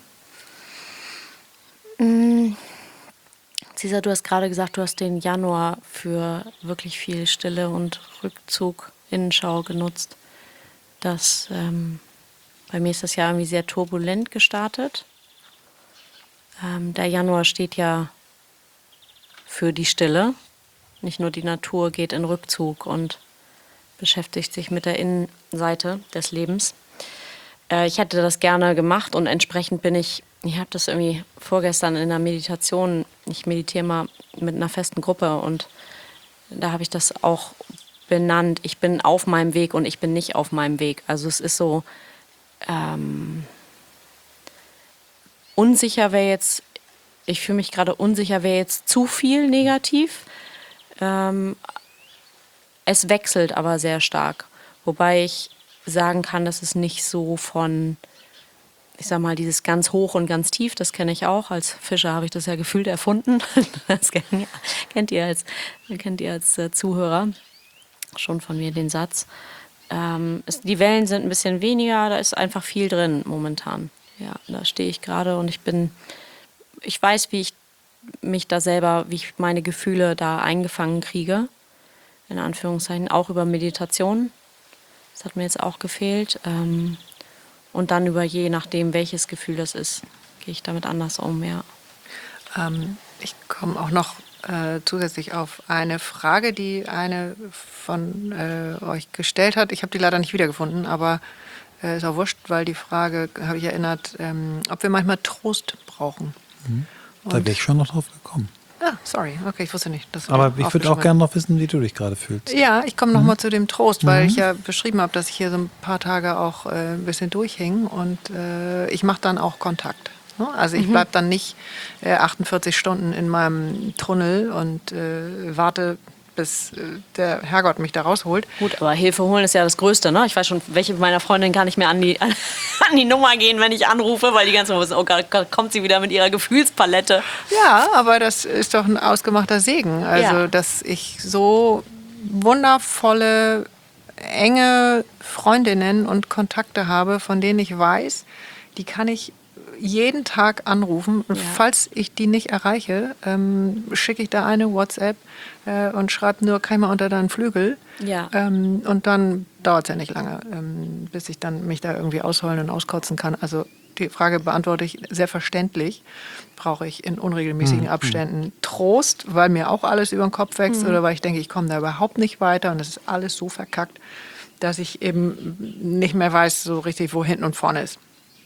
Mm. Cesar, du hast gerade gesagt, du hast den Januar für wirklich viel Stille und Rückzug, Innenschau genutzt. Das, ähm, bei mir ist das Jahr irgendwie sehr turbulent gestartet. Ähm, der Januar steht ja für die Stille. Nicht nur die Natur geht in Rückzug und beschäftigt sich mit der Innenseite des Lebens. Äh, ich hätte das gerne gemacht und entsprechend bin ich, ich habe das irgendwie vorgestern in der Meditation, ich meditiere mal mit einer festen Gruppe und da habe ich das auch benannt. Ich bin auf meinem Weg und ich bin nicht auf meinem Weg. Also es ist so, ähm, unsicher wäre jetzt, ich fühle mich gerade unsicher, wäre jetzt zu viel negativ. Ähm, es wechselt aber sehr stark. Wobei ich sagen kann, dass es nicht so von, ich sag mal, dieses ganz hoch und ganz tief, das kenne ich auch. Als Fischer habe ich das ja gefühlt erfunden. Das kennt, kennt ihr als, kennt ihr als äh, Zuhörer schon von mir den Satz. Ähm, es, die Wellen sind ein bisschen weniger, da ist einfach viel drin momentan. Ja, da stehe ich gerade und ich bin, ich weiß, wie ich mich da selber, wie ich meine Gefühle da eingefangen kriege. In Anführungszeichen, auch über Meditation. Das hat mir jetzt auch gefehlt. Ähm, und dann über je nachdem, welches Gefühl das ist, gehe ich damit anders um, ja. Ähm, ich komme auch noch äh, zusätzlich auf eine Frage, die eine von äh, euch gestellt hat. Ich habe die leider nicht wiedergefunden, aber äh, ist auch wurscht, weil die Frage, habe ich erinnert, ähm, ob wir manchmal Trost brauchen. Mhm. Da wäre ich schon noch drauf gekommen. Ah, sorry, okay, ich wusste nicht. Dass du Aber da ich würde auch gerne noch wissen, wie du dich gerade fühlst. Ja, ich komme noch Mhm. mal zu dem Trost, weil Mhm. ich ja beschrieben habe, dass ich hier so ein paar Tage auch äh, ein bisschen durchhing und äh, ich mache dann auch Kontakt. Ne? Also ich bleibe dann nicht äh, achtundvierzig Stunden in meinem Tunnel und äh, warte, bis äh, der Herrgott mich da rausholt. Gut, aber Hilfe holen ist ja das Größte, ne? Ich weiß schon, welche meiner Freundinnen kann ich mir an die, an, an die Nummer gehen, wenn ich anrufe, weil die ganze Zeit wissen, oh Gott, kommt sie wieder mit ihrer Gefühlspalette. Ja, aber das ist doch ein ausgemachter Segen. Also, Ja. dass ich so wundervolle, enge Freundinnen und Kontakte habe, von denen ich weiß, die kann ich jeden Tag anrufen. Und Ja. falls ich die nicht erreiche, ähm, schicke ich da eine WhatsApp äh, und schreibe nur, kann ich mal unter deinen Flügel. Ja. Ähm, und dann dauert es ja nicht lange, ähm, bis ich dann mich da irgendwie ausheulen und auskotzen kann. Also die Frage beantworte ich sehr verständlich. Brauche ich in unregelmäßigen Abständen Trost, weil mir auch alles über den Kopf wächst oder weil ich denke, ich komme da überhaupt nicht weiter und es ist alles so verkackt, dass ich eben nicht mehr weiß so richtig, wo hinten und vorne ist.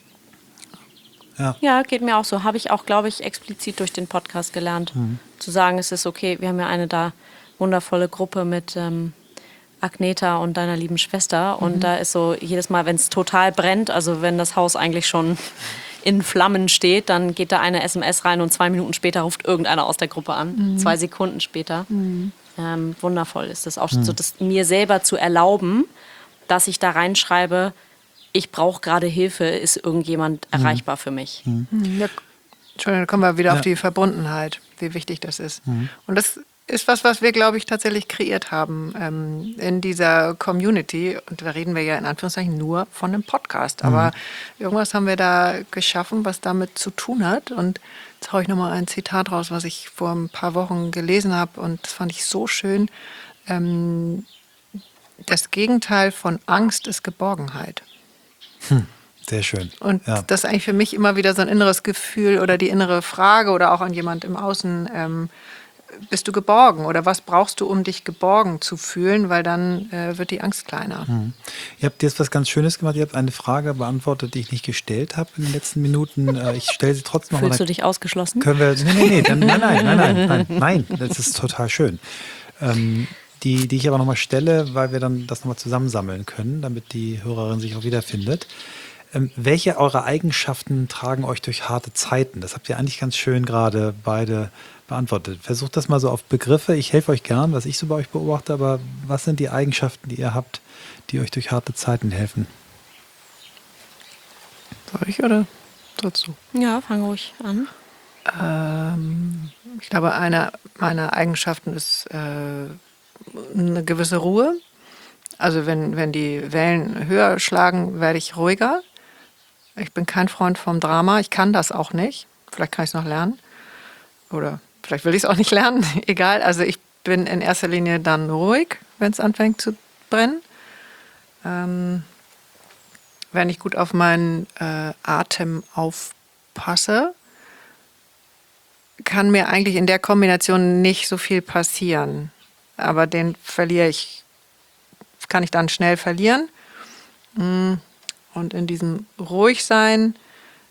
Ja. Ja, geht mir auch so. Habe ich auch, glaube ich, explizit durch den Podcast gelernt. Zu sagen, es ist okay. Wir haben ja eine da wundervolle Gruppe mit ähm, Agneta und deiner lieben Schwester. Und da ist so, jedes Mal, wenn es total brennt, also wenn das Haus eigentlich schon in Flammen steht, dann geht da eine S M S rein und zwei Minuten später ruft irgendeiner aus der Gruppe an. Zwei Sekunden später. Ähm, wundervoll ist das auch, so das mir selber zu erlauben, dass ich da reinschreibe, ich brauche gerade Hilfe, ist irgendjemand erreichbar für mich. Ja, Entschuldigung, da kommen wir wieder Ja. auf die Verbundenheit, wie wichtig das ist. Und das ist was, was wir, glaube ich, tatsächlich kreiert haben ähm, in dieser Community. Und da reden wir ja in Anführungszeichen nur von einem Podcast. Aber irgendwas haben wir da geschaffen, was damit zu tun hat. Und jetzt haue ich nochmal ein Zitat raus, was ich vor ein paar Wochen gelesen habe. Und das fand ich so schön. Ähm, das Gegenteil von Angst ist Geborgenheit. Sehr schön. Und ja. das ist eigentlich für mich immer wieder so ein inneres Gefühl oder die innere Frage oder auch an jemand im Außen, ähm, bist du geborgen oder was brauchst du, um dich geborgen zu fühlen, weil dann äh, wird die Angst kleiner. Mhm. Ihr habt jetzt was ganz Schönes gemacht. Ihr habt eine Frage beantwortet, die ich nicht gestellt habe in den letzten Minuten. Äh, ich stelle sie trotzdem noch mal. Fühlst du dich ausgeschlossen? Können wir, nee, nee, nee, dann, nein, nein, nein, nein, nein, nein, das ist total schön. Ähm, die, die ich aber nochmal stelle, weil wir dann das nochmal zusammensammeln können, damit die Hörerin sich auch wiederfindet. Ähm, welche eurer Eigenschaften tragen euch durch harte Zeiten? Das habt ihr eigentlich ganz schön gerade beide beantwortet. Versucht das mal so auf Begriffe. Ich helfe euch gern, was ich so bei euch beobachte, aber was sind die Eigenschaften, die ihr habt, die euch durch harte Zeiten helfen? Soll ich oder sollst du? Ja, fang ruhig an. Ähm, ich glaube, eine meiner Eigenschaften ist äh, eine gewisse Ruhe. Also wenn, wenn die Wellen höher schlagen, werde ich ruhiger. Ich bin kein Freund vom Drama. Ich kann das auch nicht. Vielleicht kann ich es noch lernen. Oder vielleicht will ich es auch nicht lernen. Egal. Also ich bin in erster Linie dann ruhig, wenn es anfängt zu brennen. Ähm, wenn ich gut auf meinen äh, Atem aufpasse, kann mir eigentlich in der Kombination nicht so viel passieren. Aber den verliere ich, kann ich dann schnell verlieren. Und in diesem Ruhigsein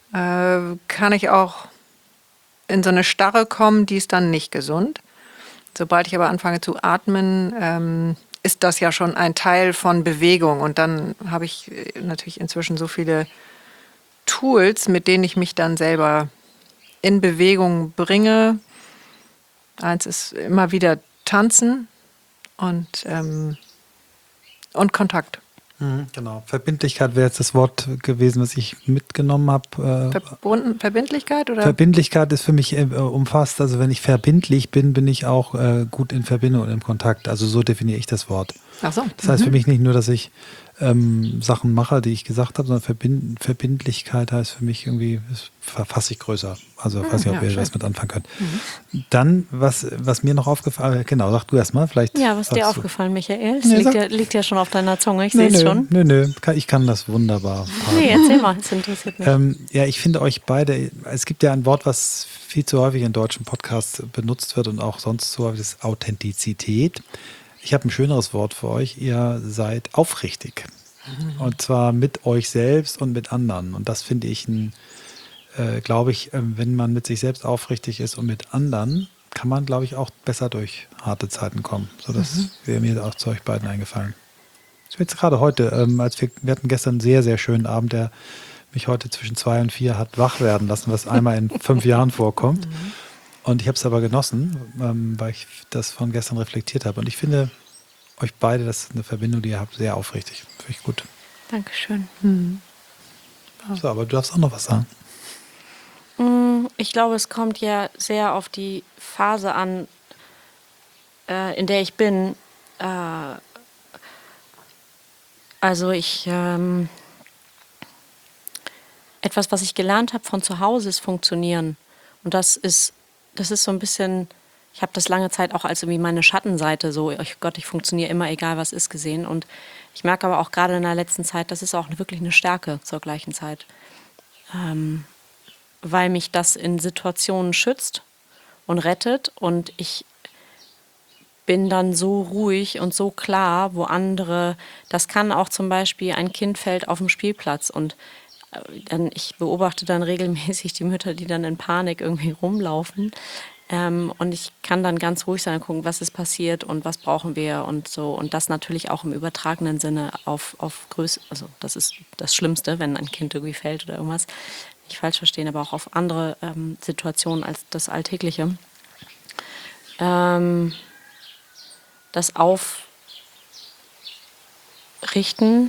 äh, kann ich auch in so eine Starre kommen, die ist dann nicht gesund. Sobald ich aber anfange zu atmen, ähm, ist das ja schon ein Teil von Bewegung. Und dann habe ich natürlich inzwischen so viele Tools, mit denen ich mich dann selber in Bewegung bringe. Eins ist immer wieder tanzen und, ähm, und Kontakt. Mhm, genau. Verbindlichkeit wäre jetzt das Wort gewesen, was ich mitgenommen habe. Äh, Verbunden, Verbindlichkeit oder? Verbindlichkeit ist für mich äh, umfasst, also wenn ich verbindlich bin, bin ich auch äh, gut in Verbindung und im Kontakt. Also so definiere ich das Wort. Ach so. Das heißt für mich nicht nur, dass ich ähm, Sachen mache, die ich gesagt habe, sondern Verbind Verbindlichkeit heißt für mich irgendwie, das verfasse ich größer. Also ich weiß nicht, ob ja, ihr schön. was mit anfangen könnt. Mhm. Dann, was, was mir noch aufgefallen ist, genau, sag du erst mal, vielleicht. Ja, was ist dir sagst du. aufgefallen, Michael? Es Nee, liegt, sag- ja, liegt ja schon auf deiner Zunge, ich Nö, sehe es nö, schon. nö, nö, kann- ich kann das wunderbar. Nee, erzähl mal, es interessiert mich. Ähm, ja, ich finde euch beide, es gibt ja ein Wort, was viel zu häufig in deutschen Podcasts benutzt wird und auch sonst so häufig, das ist Authentizität. Ich habe ein schöneres Wort für euch, ihr seid aufrichtig. Mhm. Und zwar mit euch selbst und mit anderen. Und das finde ich, ein, äh, glaube ich, äh, wenn man mit sich selbst aufrichtig ist und mit anderen, kann man, glaube ich, auch besser durch harte Zeiten kommen. So, das mhm. wäre mir auch zu euch beiden eingefallen. Ich bin jetzt gerade heute, ähm, als wir, wir hatten gestern einen sehr, sehr schönen Abend, der mich heute zwischen zwei und vier hat wach werden lassen, was einmal in fünf Jahren vorkommt. Mhm. Und ich habe es aber genossen, ähm, weil ich das von gestern reflektiert habe. Und ich finde euch beide, das ist eine Verbindung, die ihr habt, sehr aufrichtig. Finde ich gut. Dankeschön. Mhm. So, aber du darfst auch noch was sagen. Ich glaube, es kommt ja sehr auf die Phase an, äh, in der ich bin. Äh, also ich... Ähm, etwas, was ich gelernt habe von zu Hause, ist funktionieren. Und das ist, das ist so ein bisschen, ich habe das lange Zeit auch als irgendwie meine Schattenseite, so, oh Gott, ich funktioniere immer, egal was ist, gesehen. Und ich merke aber auch gerade in der letzten Zeit, das ist auch wirklich eine Stärke zur gleichen Zeit. Ähm, weil mich das in Situationen schützt und rettet und ich bin dann so ruhig und so klar, wo andere, das kann auch zum Beispiel, ein Kind fällt auf dem Spielplatz und dann, ich beobachte dann regelmäßig die Mütter, die dann in Panik irgendwie rumlaufen. Ähm, und ich kann dann ganz ruhig sein und gucken, was ist passiert und was brauchen wir und so. Und das natürlich auch im übertragenen Sinne auf, auf Größe, also das ist das Schlimmste, wenn ein Kind irgendwie fällt oder irgendwas. Nicht falsch verstehen, aber auch auf andere ähm, Situationen als das Alltägliche. Ähm, das Aufrichten.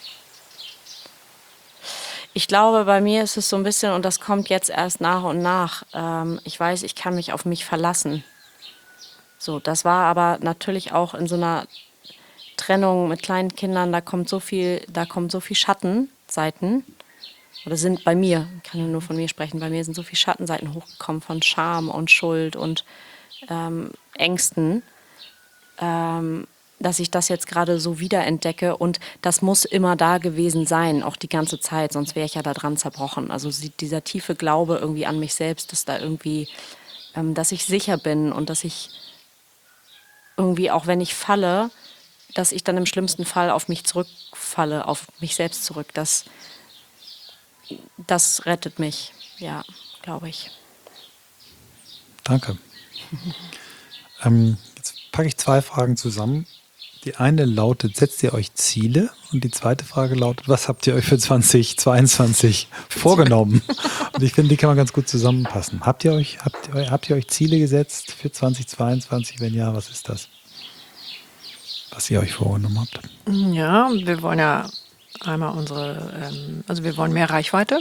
Ich glaube, bei mir ist es so ein bisschen, und das kommt jetzt erst nach und nach, ähm, ich weiß, ich kann mich auf mich verlassen. So, das war aber natürlich auch in so einer Trennung mit kleinen Kindern, da kommt so viel, da kommt so viel Schattenseiten, oder sind bei mir, ich kann ja nur von mir sprechen, bei mir sind so viele Schattenseiten hochgekommen von Scham und Schuld und ähm, Ängsten, ähm, dass ich das jetzt gerade so wiederentdecke und das muss immer da gewesen sein, auch die ganze Zeit, sonst wäre ich ja da dran zerbrochen. Also dieser tiefe Glaube irgendwie an mich selbst, dass da irgendwie, ähm, dass ich sicher bin und dass ich irgendwie, auch wenn ich falle, dass ich dann im schlimmsten Fall auf mich zurückfalle, auf mich selbst zurück. Das, das rettet mich, ja, glaube ich. Danke. ähm, jetzt packe ich zwei Fragen zusammen. Die eine lautet, setzt ihr euch Ziele? Und die zweite Frage lautet, was habt ihr euch für zwanzig zweiundzwanzig vorgenommen? Und ich finde, die kann man ganz gut zusammenpassen. Habt ihr euch, habt, ihr, habt ihr euch Ziele gesetzt für zwanzig zweiundzwanzig? Wenn ja, was ist das? Was ihr euch vorgenommen habt? Ja, wir wollen ja einmal unsere, ähm, also wir wollen mehr Reichweite.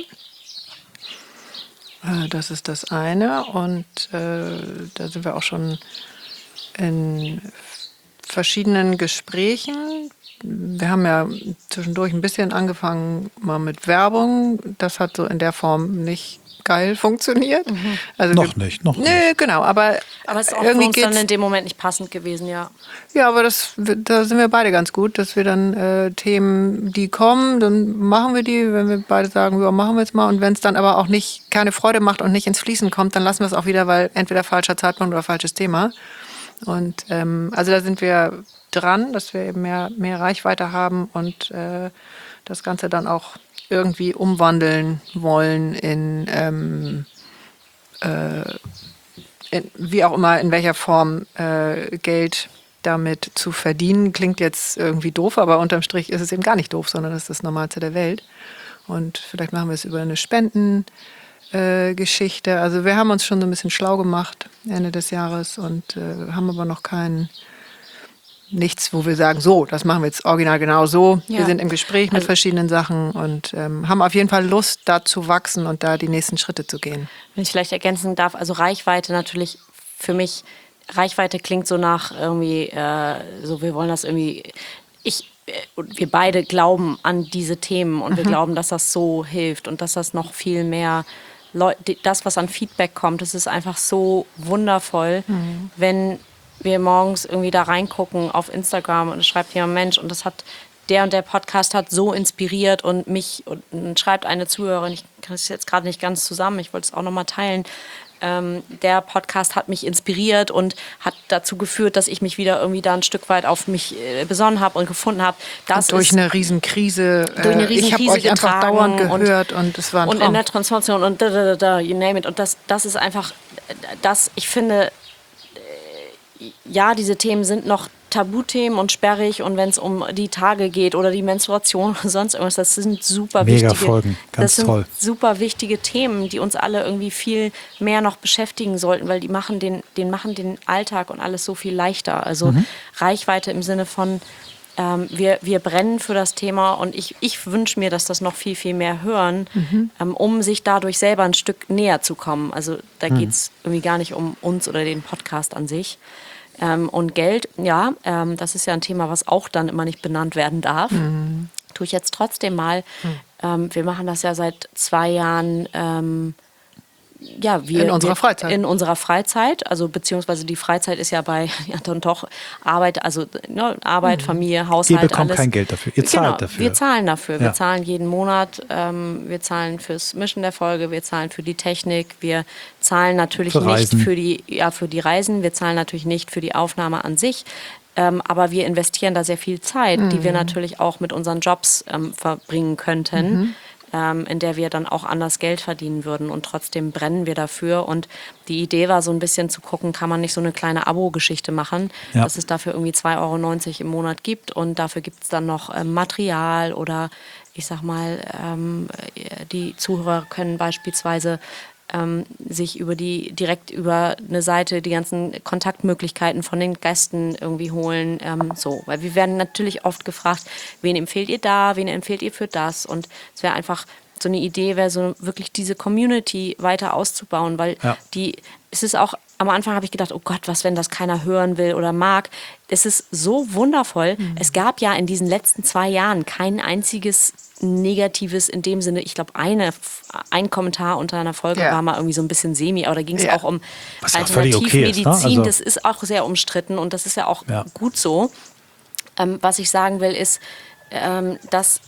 Äh, das ist das eine. Und äh, da sind wir auch schon in verschiedenen Gesprächen. Wir haben ja zwischendurch ein bisschen angefangen mal mit Werbung. Das hat so in der Form nicht geil funktioniert. Mhm. Also noch wir, nicht, noch nicht. Nö, genau. Aber, aber es ist auch für uns dann in dem Moment nicht passend gewesen, ja. Ja, aber das, da sind wir beide ganz gut, dass wir dann äh, Themen, die kommen, dann machen wir die. Wenn wir beide sagen, ja, machen wir jetzt mal. Und wenn es dann aber auch nicht keine Freude macht und nicht ins Fließen kommt, dann lassen wir es auch wieder, weil entweder falscher Zeitpunkt oder falsches Thema. Und ähm, also da sind wir dran, dass wir eben mehr, mehr Reichweite haben und äh, das Ganze dann auch irgendwie umwandeln wollen in ähm, äh, in, wie auch immer, in welcher Form äh, Geld damit zu verdienen, klingt jetzt irgendwie doof, aber unterm Strich ist es eben gar nicht doof, sondern das ist das Normalste der Welt. Und vielleicht machen wir es über eine Spendengeschichte. Äh, also wir haben uns schon so ein bisschen schlau gemacht Ende des Jahres und äh, haben aber noch keinen nichts, wo wir sagen, so, das machen wir jetzt original genau so. Ja. Wir sind im Gespräch mit also, verschiedenen Sachen und ähm, haben auf jeden Fall Lust, da zu wachsen und da die nächsten Schritte zu gehen. Wenn ich vielleicht ergänzen darf, also Reichweite natürlich für mich, Reichweite klingt so nach irgendwie, äh, so wir wollen das irgendwie, ich, äh, wir beide glauben an diese Themen und mhm. wir glauben, dass das so hilft und dass das noch viel mehr, Leu- das, was an Feedback kommt, das ist einfach so wundervoll, mhm. wenn wir morgens irgendwie da reingucken auf Instagram und es schreibt jemand, Mensch, und das hat, der und der Podcast hat so inspiriert und mich, und, und schreibt eine Zuhörerin, ich kann es jetzt gerade nicht ganz zusammen, ich wollte es auch nochmal teilen, ähm, der Podcast hat mich inspiriert und hat dazu geführt, dass ich mich wieder irgendwie da ein Stück weit auf mich äh, besonnen habe und gefunden habe. Das durch ist, eine Riesenkrise, durch eine Riesenkrise ich habe euch einfach dauernd gehört und, und es war ein Und Traum. in der Transformation und da, da, da, you name it. Und das, das ist einfach, das, ich finde, ja, diese Themen sind noch Tabuthemen und sperrig und wenn es um die Tage geht oder die Menstruation oder sonst irgendwas, das sind super Mega wichtige, Folgen, ganz das sind toll. super wichtige Themen, die uns alle irgendwie viel mehr noch beschäftigen sollten, weil die machen den, den machen den Alltag und alles so viel leichter. Also mhm. Reichweite im Sinne von ähm, wir, wir brennen für das Thema und ich, ich wünsche mir, dass das noch viel, viel mehr hören, mhm. ähm, um sich dadurch selber ein Stück näher zu kommen. Also da mhm. geht es irgendwie gar nicht um uns oder den Podcast an sich. Ähm, und Geld, ja, ähm, das ist ja ein Thema, was auch dann immer nicht benannt werden darf. Mhm. Tue ich jetzt trotzdem mal. Mhm. Ähm, wir machen das ja seit zwei Jahren. Ähm, ja, wir, in unserer wir, Freizeit. In unserer Freizeit, also beziehungsweise die Freizeit ist ja bei ja, dann doch Arbeit, also ne, Arbeit, mhm. Familie, Haushalt, Ihr bekommt alles. kein Geld dafür, ihr zahlt genau, dafür. Wir zahlen dafür, ja. wir zahlen jeden Monat, ähm, wir zahlen fürs Mischen der Folge, wir zahlen für die Technik, wir zahlen natürlich für nicht Reisen. für die, ja, für die Reisen, wir zahlen natürlich nicht für die Aufnahme an sich. Ähm, aber wir investieren da sehr viel Zeit, mhm. die wir natürlich auch mit unseren Jobs ähm, verbringen könnten. Mhm. Ähm, in der wir dann auch anders Geld verdienen würden und trotzdem brennen wir dafür. Und die Idee war so ein bisschen zu gucken, kann man nicht so eine kleine Abo-Geschichte machen, ja. dass es dafür irgendwie zwei Euro neunzig im Monat gibt und dafür gibt es dann noch ähm, Material oder ich sag mal, ähm, die Zuhörer können beispielsweise ähm, sich über die direkt über eine Seite die ganzen Kontaktmöglichkeiten von den Gästen irgendwie holen. Ähm, so, weil wir werden natürlich oft gefragt, wen empfehlt ihr da, wen empfehlt ihr für das? Und es wäre einfach so eine Idee, wäre so wirklich diese Community weiter auszubauen, weil ja. die, es ist auch, am Anfang habe ich gedacht, oh Gott, was, wenn das keiner hören will oder mag. Es ist so wundervoll. Mhm. Es gab ja in diesen letzten zwei Jahren kein einziges Negatives in dem Sinne. Ich glaube, eine, ein Kommentar unter einer Folge ja. war mal irgendwie so ein bisschen semi, aber da ging es ja. auch um Alternativmedizin. Okay ne? also das ist auch sehr umstritten und das ist ja auch ja. gut so. Ähm, was ich sagen will, ist, ähm, dass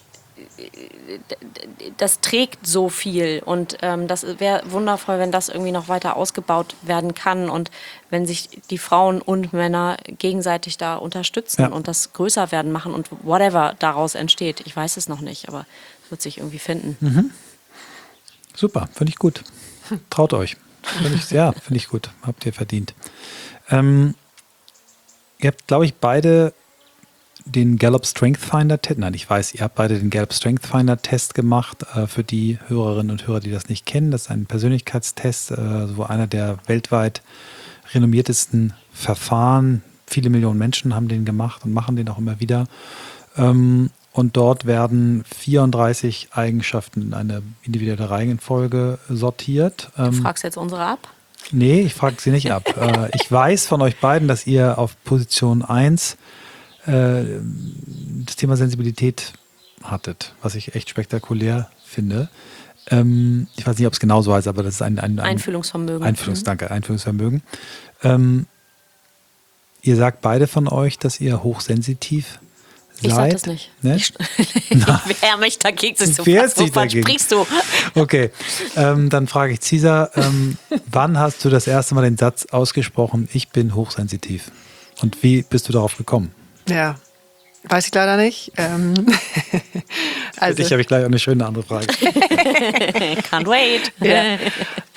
das trägt so viel und ähm, das wäre wundervoll, wenn das irgendwie noch weiter ausgebaut werden kann und wenn sich die Frauen und Männer gegenseitig da unterstützen ja. und das größer werden machen und whatever daraus entsteht. Ich weiß es noch nicht, aber es wird sich irgendwie finden. Mhm. Super, finde ich gut. Traut euch. Find ich, ja, finde ich gut. Habt ihr verdient. Ähm, ihr habt, glaube ich, beide den Gallup Strength Finder Test, nein, ich weiß, ihr habt beide den Gallup Strength Finder Test gemacht, äh, für die Hörerinnen und Hörer, die das nicht kennen. Das ist ein Persönlichkeitstest, äh, wo einer der weltweit renommiertesten Verfahren, viele Millionen Menschen haben den gemacht und machen den auch immer wieder. Ähm, und dort werden vierunddreißig Eigenschaften in eine individuelle Reihenfolge sortiert. Ähm, du fragst jetzt unsere ab? Nee, ich frage sie nicht ab. äh, ich weiß von euch beiden, dass ihr auf Position eins das Thema Sensibilität hattet, was ich echt spektakulär finde. Ähm, ich weiß nicht, ob es genau so heißt, aber das ist ein, ein, ein Einfühlungsvermögen. Einfühlungs, mhm. Danke, Einfühlungsvermögen. Ähm, ihr sagt beide von euch, dass ihr hochsensitiv seid. Ich sag das nicht. Ne? Ich, ich wehre mich dagegen. So Wovon sprichst du? Okay, ähm, dann frage ich Cesar, ähm, wann hast du das erste Mal den Satz ausgesprochen, ich bin hochsensitiv? Und wie bist du darauf gekommen? Ja, weiß ich leider nicht. Ähm, also, Für dich habe ich gleich auch eine schöne andere Frage. Can't wait. Ja.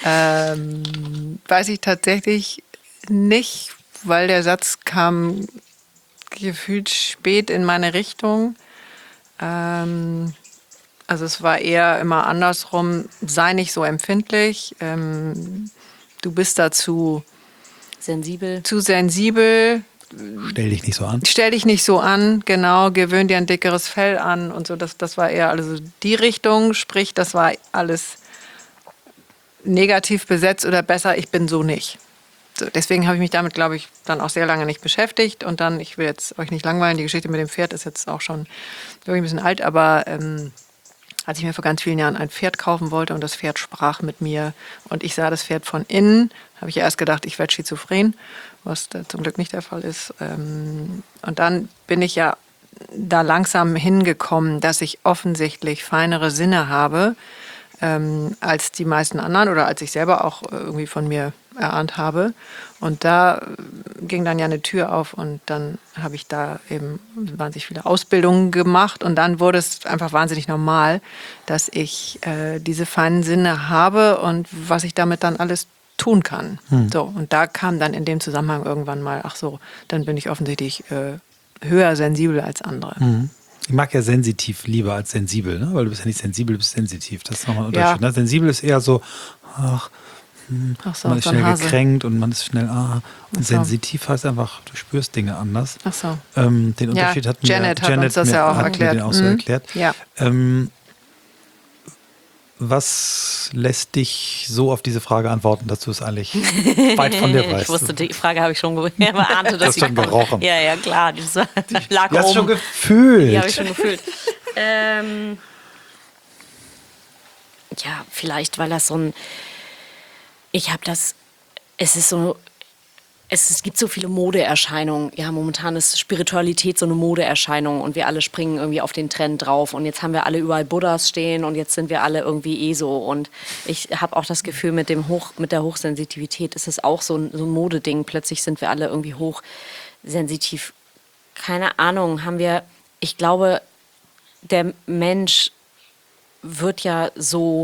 ähm, weiß ich tatsächlich nicht, weil der Satz kam gefühlt spät in meine Richtung. Ähm, also es war eher immer andersrum, sei nicht so empfindlich, ähm, du bist dazu Sensibel. zu sensibel. Stell dich nicht so an. Stell dich nicht so an, genau, gewöhn dir ein dickeres Fell an und so. Das, das war eher also die Richtung, sprich, das war alles negativ besetzt oder besser, ich bin so nicht. So, deswegen habe ich mich damit, glaube ich, dann auch sehr lange nicht beschäftigt. Und dann, ich will jetzt euch nicht langweilen, die Geschichte mit dem Pferd ist jetzt auch schon wirklich ein bisschen alt, aber ähm, als ich mir vor ganz vielen Jahren ein Pferd kaufen wollte und das Pferd sprach mit mir und ich sah das Pferd von innen, habe ich erst gedacht, ich werde schizophren, was da zum Glück nicht der Fall ist. Ähm, und dann bin ich ja da langsam hingekommen, dass ich offensichtlich feinere Sinne habe ähm, als die meisten anderen oder als ich selber auch irgendwie von mir erahnt habe. Und da ging dann ja eine Tür auf und dann habe ich da eben wahnsinnig viele Ausbildungen gemacht und dann wurde es einfach wahnsinnig normal, dass ich äh, diese feinen Sinne habe und was ich damit dann alles tun kann. Hm. So, und da kam dann in dem Zusammenhang irgendwann mal, ach so, dann bin ich offensichtlich äh, höher sensibel als andere. Hm. Ich mag ja sensitiv lieber als sensibel, ne? Weil du bist ja nicht sensibel, du bist sensitiv. Das ist nochmal ein Unterschied. Ja. Ne? Sensibel ist eher so, ach, hm, ach so, man ist schnell gekränkt und man ist schnell, ah. Und so. Sensitiv heißt einfach, du spürst Dinge anders. Ach so. Ähm, den Unterschied ja, hat mir Janet, hat Janet uns das mir, ja auch hat erklärt. Mir den auch so mhm. erklärt. Ja. Ähm, was lässt dich so auf diese Frage antworten, dass du es eigentlich weit von dir weißt? Ich wusste, die Frage habe ich schon geahnt. Du hast schon gerochen. Ja, ja, klar. Die lag du hast oben. schon gefühlt. Die habe ich schon gefühlt. ähm, ja, vielleicht, weil das so ein... Ich habe das... Es ist so... Es, es gibt so viele Modeerscheinungen. Ja, momentan ist Spiritualität so eine Modeerscheinung und wir alle springen irgendwie auf den Trend drauf. Und jetzt haben wir alle überall Buddhas stehen und jetzt sind wir alle irgendwie eh so. Und ich habe auch das Gefühl, mit, dem Hoch, mit der Hochsensitivität ist es auch so ein, so ein Modeding. Plötzlich sind wir alle irgendwie hochsensitiv. Keine Ahnung, haben wir... Ich glaube, der Mensch wird ja so...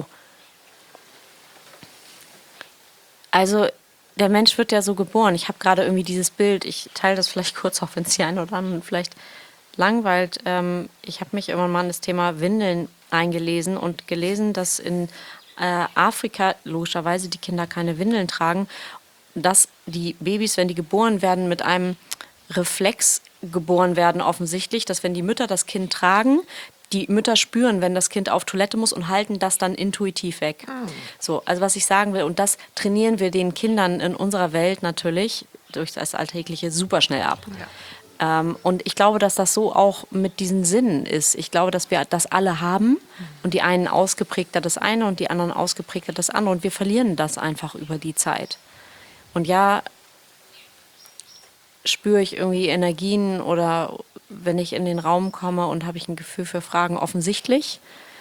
Also... Der Mensch wird ja so geboren. Ich habe gerade irgendwie dieses Bild, ich teile das vielleicht kurz, auch wenn es die einen oder anderen vielleicht langweilt. Ähm, ich habe mich irgendwann mal in das Thema Windeln eingelesen und gelesen, dass in äh, Afrika logischerweise die Kinder keine Windeln tragen, dass die Babys, wenn die geboren werden, mit einem Reflex geboren werden offensichtlich, dass wenn die Mütter das Kind tragen, die Mütter spüren, wenn das Kind auf Toilette muss und halten das dann intuitiv weg. Oh. So, also was ich sagen will, und das trainieren wir den Kindern in unserer Welt natürlich durch das Alltägliche super schnell ab. Ja. Ähm, und ich glaube, dass das so auch mit diesen Sinnen ist. Ich glaube, dass wir das alle haben und die einen ausgeprägter das eine und die anderen ausgeprägter das andere und wir verlieren das einfach über die Zeit. Und ja, spüre ich irgendwie Energien oder wenn ich in den Raum komme und habe ich ein Gefühl für Fragen, offensichtlich.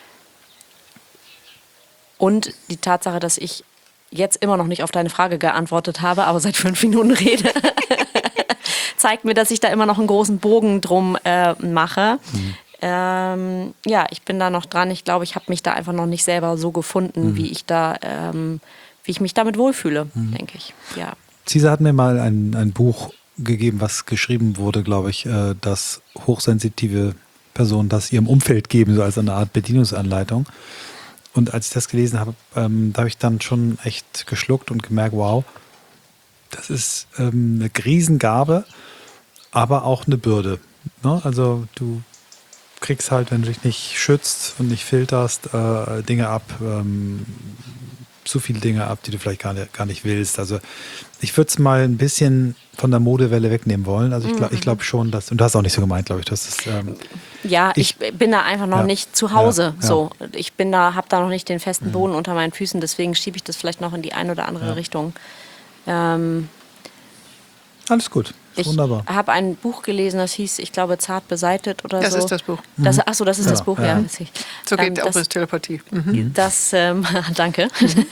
Und die Tatsache, dass ich jetzt immer noch nicht auf deine Frage geantwortet habe, aber seit fünf Minuten rede, zeigt mir, dass ich da immer noch einen großen Bogen drum äh, mache. Mhm. Ähm, ja, ich bin da noch dran. Ich glaube, ich habe mich da einfach noch nicht selber so gefunden, mhm. wie ich da, ähm, wie ich mich damit wohlfühle, mhm. denke ich. Ja. Cesar hat mir mal ein, ein Buch gegeben, was geschrieben wurde, glaube ich, äh, dass hochsensitive Personen das ihrem Umfeld geben, so als eine Art Bedienungsanleitung. Und als ich das gelesen habe, ähm, da habe ich dann schon echt geschluckt und gemerkt, wow, das ist ähm, eine Riesengabe, aber auch eine Bürde. Ne? Also du kriegst halt, wenn du dich nicht schützt und nicht filterst, äh, Dinge ab, ähm, zu viele Dinge ab, die du vielleicht gar nicht, gar nicht willst. Also ich würde es mal ein bisschen von der Modewelle wegnehmen wollen. Also ich glaube ich glaub schon, dass, und du hast auch nicht so gemeint, glaube ich, dass es, ähm, ja, ich, ich bin da einfach noch ja, nicht zu Hause. Ja, ja. So, ich bin da, habe da noch nicht den festen Boden mhm. unter meinen Füßen, deswegen schiebe ich das vielleicht noch in die eine oder andere ja. Richtung. Ähm, Alles gut, ich wunderbar. Ich habe ein Buch gelesen, das hieß, ich glaube, Zart beseitet oder das so. Das ist das Buch. Das, achso, das ist ja, das Buch, ja. ja. So geht ähm, auch das Telepathie. Mhm. Das, ähm, danke. Mhm.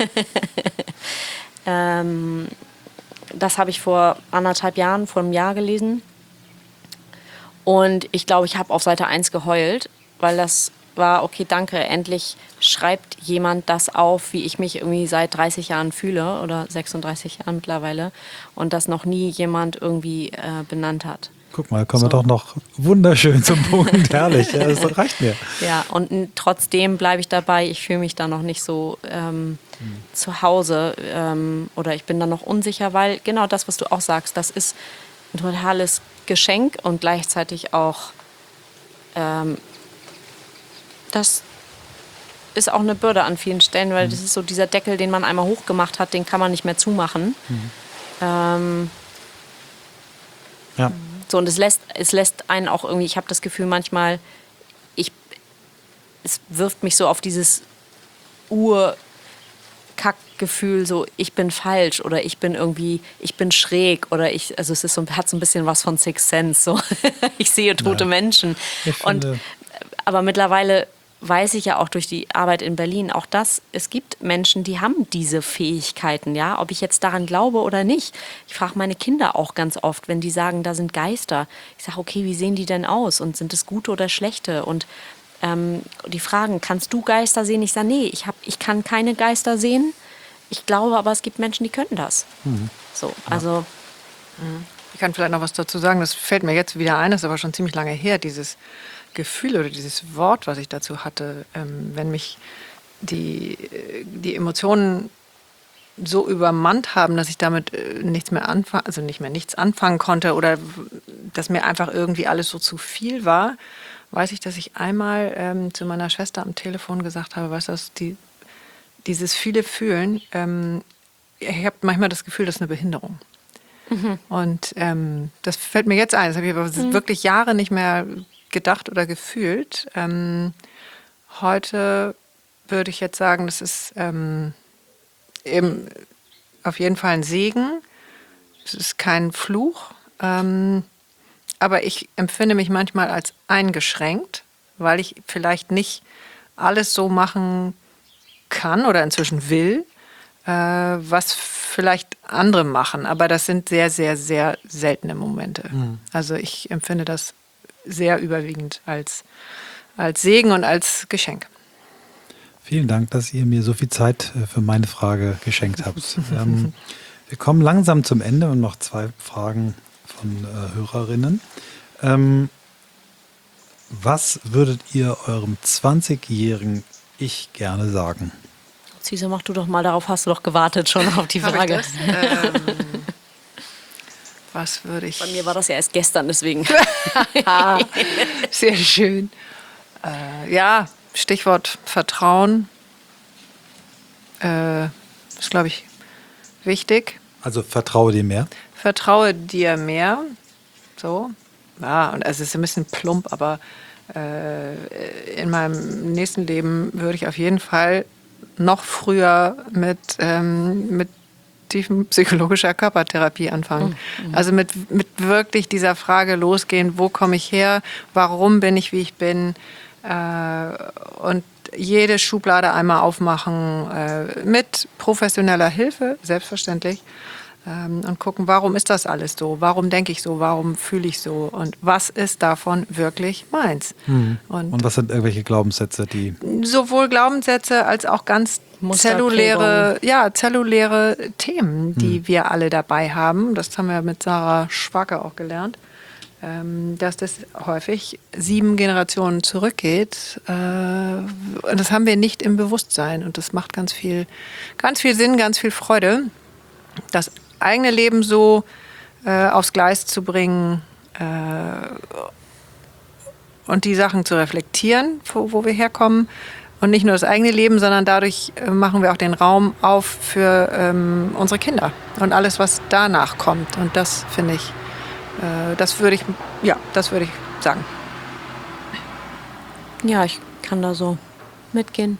ähm, das habe ich vor anderthalb Jahren, vor einem Jahr gelesen. Und ich glaube, ich habe auf Seite eins geheult, weil das war, okay, danke, endlich schreibt jemand das auf, wie ich mich irgendwie seit dreißig Jahren fühle oder sechsunddreißig Jahren mittlerweile und das noch nie jemand irgendwie äh, benannt hat. Guck mal, kommen So. wir doch noch wunderschön zum Punkt. Herrlich, ja, das reicht mir. Ja, und n- trotzdem bleibe ich dabei, ich fühle mich da noch nicht so ähm, Hm. zu Hause ähm, oder ich bin da noch unsicher, weil genau das, was du auch sagst, das ist ein totales Geschenk und gleichzeitig auch ähm, das ist auch eine Bürde an vielen Stellen, weil das ist so dieser Deckel, den man einmal hochgemacht hat, den kann man nicht mehr zumachen. Ähm, Ja. so, und es lässt, es lässt einen auch irgendwie, ich habe das Gefühl manchmal, ich, es wirft mich so auf dieses Ur-Kack-Gefühl, so ich bin falsch oder ich bin irgendwie, ich bin schräg oder ich, also es ist so, hat so ein bisschen was von Sixth Sense, so ich sehe tote Ja. Menschen. Ich Und, finde- aber mittlerweile weiß ich ja auch durch die Arbeit in Berlin auch das, es gibt Menschen, die haben diese Fähigkeiten, ja, ob ich jetzt daran glaube oder nicht. Ich frage meine Kinder auch ganz oft, wenn die sagen, da sind Geister. Ich sage, okay, wie sehen die denn aus und sind es gute oder schlechte? Und ähm, die fragen, kannst du Geister sehen? Ich sage, nee, ich, hab, ich kann keine Geister sehen. Ich glaube aber, es gibt Menschen, die könnten das. So, also Ich kann vielleicht noch was dazu sagen, das fällt mir jetzt wieder ein, das ist aber schon ziemlich lange her, dieses Gefühl oder dieses Wort, was ich dazu hatte, ähm, wenn mich die, äh, die Emotionen so übermannt haben, dass ich damit äh, nichts mehr anfangen, also nicht mehr nichts anfangen konnte oder w- dass mir einfach irgendwie alles so zu viel war, weiß ich, dass ich einmal ähm, zu meiner Schwester am Telefon gesagt habe, weißt du, was, die, dieses viele Fühlen, ähm, ich habe manchmal das Gefühl, das ist eine Behinderung. Und ähm, das fällt mir jetzt ein, das habe ich aber wirklich Jahre nicht mehr gedacht oder gefühlt. Ähm, heute würde ich jetzt sagen, das ist ähm, eben auf jeden Fall ein Segen. Es ist kein Fluch. Ähm, aber ich empfinde mich manchmal als eingeschränkt, weil ich vielleicht nicht alles so machen kann oder inzwischen will, äh, was vielleicht andere machen. Aber das sind sehr, sehr, sehr seltene Momente. Also ich empfinde das sehr überwiegend als, als Segen und als Geschenk. Vielen Dank, dass ihr mir so viel Zeit äh, für meine Frage geschenkt habt. ähm, wir kommen langsam zum Ende und noch zwei Fragen von äh, Hörerinnen. Ähm, was würdet ihr eurem zwanzigjährigen Ich gerne sagen? Cesar, mach du doch mal, darauf hast du doch gewartet schon auf die Hab ich Frage. das? Ähm, was würde ich... Bei mir war das ja erst gestern, deswegen. Ah, sehr schön. Äh, ja, Stichwort Vertrauen äh, ist, glaube ich, wichtig. Also vertraue dir mehr. Vertraue dir mehr. So. Ja, und es ist ein bisschen plump, aber äh, in meinem nächsten Leben würde ich auf jeden Fall noch früher mit, ähm, mit tiefenpsychologischer Körpertherapie anfangen. Also mit, mit wirklich dieser Frage losgehen, wo komme ich her, warum bin ich, wie ich bin, äh, und jede Schublade einmal aufmachen, äh, mit professioneller Hilfe, selbstverständlich, ähm, und gucken, warum ist das alles so, warum denke ich so, warum fühle ich so und was ist davon wirklich meins. Und, Und was sind irgendwelche Glaubenssätze, die... sowohl Glaubenssätze als auch ganz Musterprägung. zelluläre, ja, zelluläre Themen, die wir alle dabei haben. Das haben wir mit Sarah Schwacke auch gelernt, ähm, dass das häufig sieben Generationen zurückgeht. Äh, und das haben wir nicht im Bewusstsein. Und das macht ganz viel, ganz viel Sinn, ganz viel Freude, das eigene Leben so äh, aufs Gleis zu bringen, äh, und die Sachen zu reflektieren, wo, wo wir herkommen. Und nicht nur das eigene Leben, sondern dadurch äh, machen wir auch den Raum auf für ähm, unsere Kinder und alles, was danach kommt. Und das finde ich, äh, das würde ich, ja, das würde ich sagen. Ja, ich kann da so mitgehen.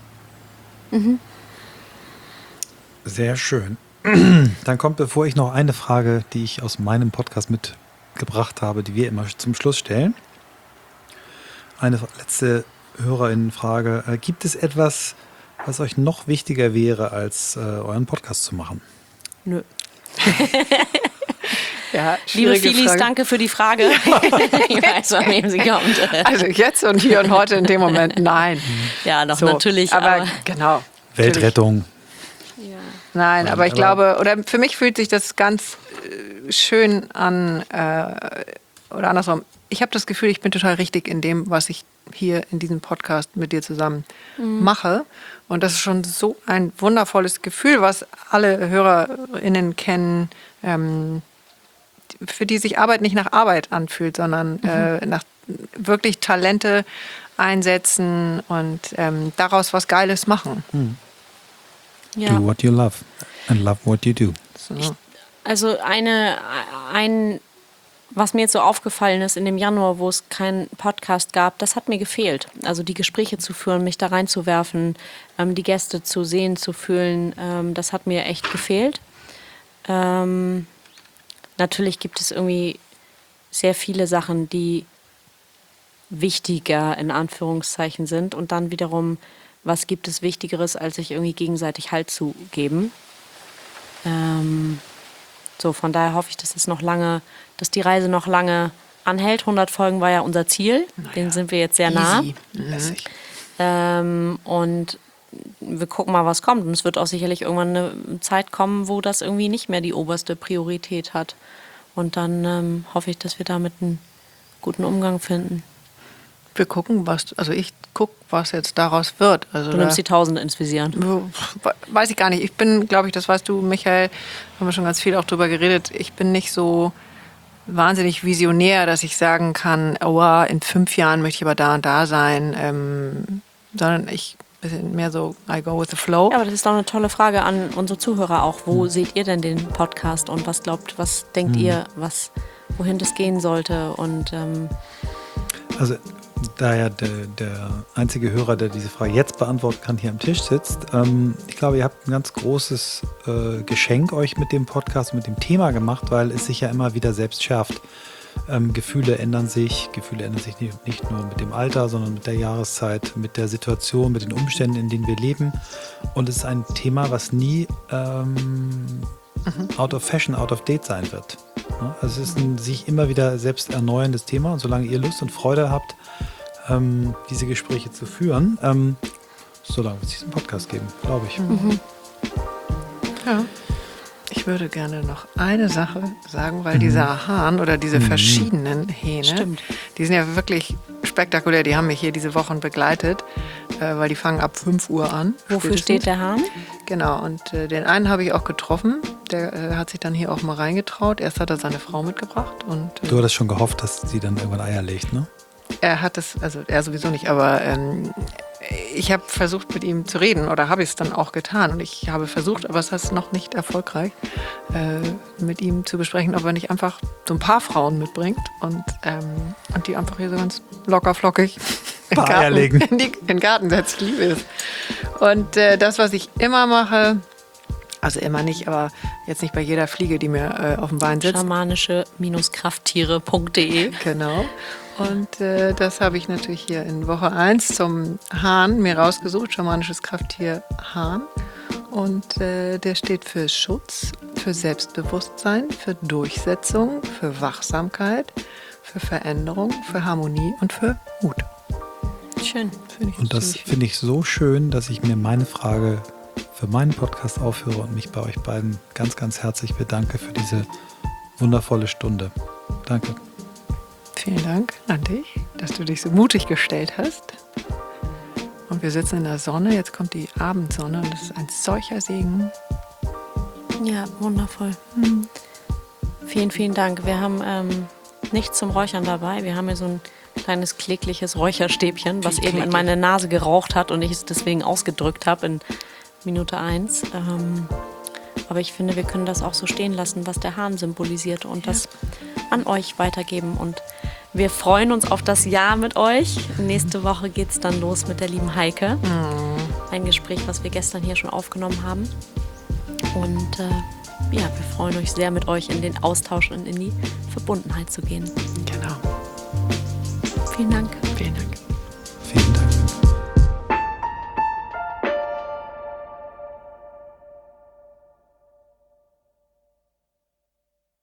Sehr schön. Dann kommt, bevor ich noch eine Frage, die ich aus meinem Podcast mitgebracht habe, die wir immer zum Schluss stellen. Eine letzte Hörerinnenfrage. Äh, Gibt es etwas, was euch noch wichtiger wäre, als äh, euren Podcast zu machen? Nö. Ja, Liebe schwierige Filis, Frage. danke für die Frage. Ich weiß, von wem sie kommt. Also jetzt und hier und heute in dem Moment, nein. Ja, doch, So, natürlich. Aber, Aber, genau. Weltrettung. ja. Nein, aber ich aber- glaube, oder für mich fühlt sich das ganz äh, schön an, äh, oder andersrum. Ich habe das Gefühl, ich bin total richtig in dem, was ich hier in diesem Podcast mit dir zusammen mache. Und das ist schon so ein wundervolles Gefühl, was alle HörerInnen kennen, ähm, für die sich Arbeit nicht nach Arbeit anfühlt, sondern äh, nach wirklich Talente einsetzen und ähm, daraus was Geiles machen. Ja. Do what you love and love what you do. So. Also eine, ein, was mir jetzt so aufgefallen ist in dem Januar, wo es keinen Podcast gab, das hat mir gefehlt. Also die Gespräche zu führen, mich da reinzuwerfen, ähm, die Gäste zu sehen, zu fühlen, ähm, das hat mir echt gefehlt. Ähm, natürlich gibt es irgendwie sehr viele Sachen, die wichtiger in Anführungszeichen sind und dann wiederum, was gibt es Wichtigeres, als sich irgendwie gegenseitig Halt zu geben. Ähm, so, von daher hoffe ich, dass es noch lange, dass die Reise noch lange anhält. hundert Folgen war ja unser Ziel, den sind wir jetzt sehr nah. Easy. Lässig. Ähm, und wir gucken mal, was kommt. Und es wird auch sicherlich irgendwann eine Zeit kommen, wo das irgendwie nicht mehr die oberste Priorität hat. Und dann ähm, hoffe ich, dass wir damit einen guten Umgang finden. Wir gucken, was, also ich gucke, was jetzt daraus wird. Also Du da, nimmst die Tausende ins Visier. weiß ich gar nicht. Ich bin, glaube ich, das weißt du, Michael, haben wir schon ganz viel auch drüber geredet. Ich bin nicht so wahnsinnig visionär, dass ich sagen kann, oh, in fünf Jahren möchte ich aber da und da sein, ähm, sondern ich bisschen mehr so, I go with the flow. Ja, aber das ist doch eine tolle Frage an unsere Zuhörer auch. Wo seht ihr denn den Podcast und was glaubt, was denkt ihr, was, wohin das gehen sollte? Und ähm, Also da ja der, der einzige Hörer, der diese Frage jetzt beantworten kann, hier am Tisch sitzt, ähm, ich glaube, ihr habt ein ganz großes äh, Geschenk euch mit dem Podcast, mit dem Thema gemacht, weil es sich ja immer wieder selbst schärft. Ähm, Gefühle ändern sich, Gefühle ändern sich nicht, nicht nur mit dem Alter, sondern mit der Jahreszeit, mit der Situation, mit den Umständen, in denen wir leben. Und es ist ein Thema, was nie ähm, out of fashion, out of date sein wird. Ne? Also es ist ein sich immer wieder selbst erneuerndes Thema und solange ihr Lust und Freude habt, ähm, diese Gespräche zu führen, ähm, solange wird es diesen Podcast geben, glaube ich. Ja. Ich würde gerne noch eine Sache sagen, weil dieser Hahn oder diese verschiedenen Hähne, Stimmt. die sind ja wirklich spektakulär. Die haben mich hier diese Wochen begleitet, äh, weil die fangen ab fünf Uhr an. wofür spätestens. steht der Hahn? Genau, und äh, den einen habe ich auch getroffen. Der äh, hat sich dann hier auch mal reingetraut. Erst hat er seine Frau mitgebracht. Und äh, Du hattest schon gehofft, dass sie dann irgendwann Eier legt, ne? er hat es, also er sowieso nicht, aber ähm, ich habe versucht, mit ihm zu reden oder habe ich es dann auch getan. Und ich habe versucht, aber es ist noch nicht erfolgreich, äh, mit ihm zu besprechen, ob er nicht einfach so ein paar Frauen mitbringt und, ähm, und die einfach hier so ganz locker flockig in Paar den Eier Garten, legen. in, die, in den Garten setzt. Ich liebe es. Und äh, das, was ich immer mache, also immer nicht, aber jetzt nicht bei jeder Fliege, die mir äh, auf dem Bein sitzt. Schamanische-krafttiere punkt de. Genau. Und äh, das habe ich natürlich hier in Woche eins zum Hahn mir rausgesucht, schamanisches Krafttier Hahn. Und äh, der steht für Schutz, für Selbstbewusstsein, für Durchsetzung, für Wachsamkeit, für Veränderung, für Harmonie und für Mut. Schön. Finde ich Und das ziemlich- finde ich so schön, dass ich mir meine Frage für meinen Podcast aufhöre und mich bei euch beiden ganz, ganz herzlich bedanke für diese wundervolle Stunde. Danke. Vielen Dank an dich, dass du dich so mutig gestellt hast. Und wir sitzen in der Sonne, jetzt kommt die Abendsonne und das ist ein solcher Segen. Ja, wundervoll. Vielen, vielen Dank. Wir haben ähm, nichts zum Räuchern dabei. Wir haben hier so ein kleines klägliches Räucherstäbchen, was eben in meine Nase geraucht hat und ich es deswegen ausgedrückt habe in Minute eins. Ähm, aber ich finde, wir können das auch so stehen lassen, was der Hahn symbolisiert und das an euch weitergeben. Und wir freuen uns auf das Jahr mit euch. Nächste Woche geht es dann los mit der lieben Heike. Ein Gespräch, was wir gestern hier schon aufgenommen haben. Und äh, ja, wir freuen uns sehr, mit euch in den Austausch und in die Verbundenheit zu gehen. Genau. Vielen Dank.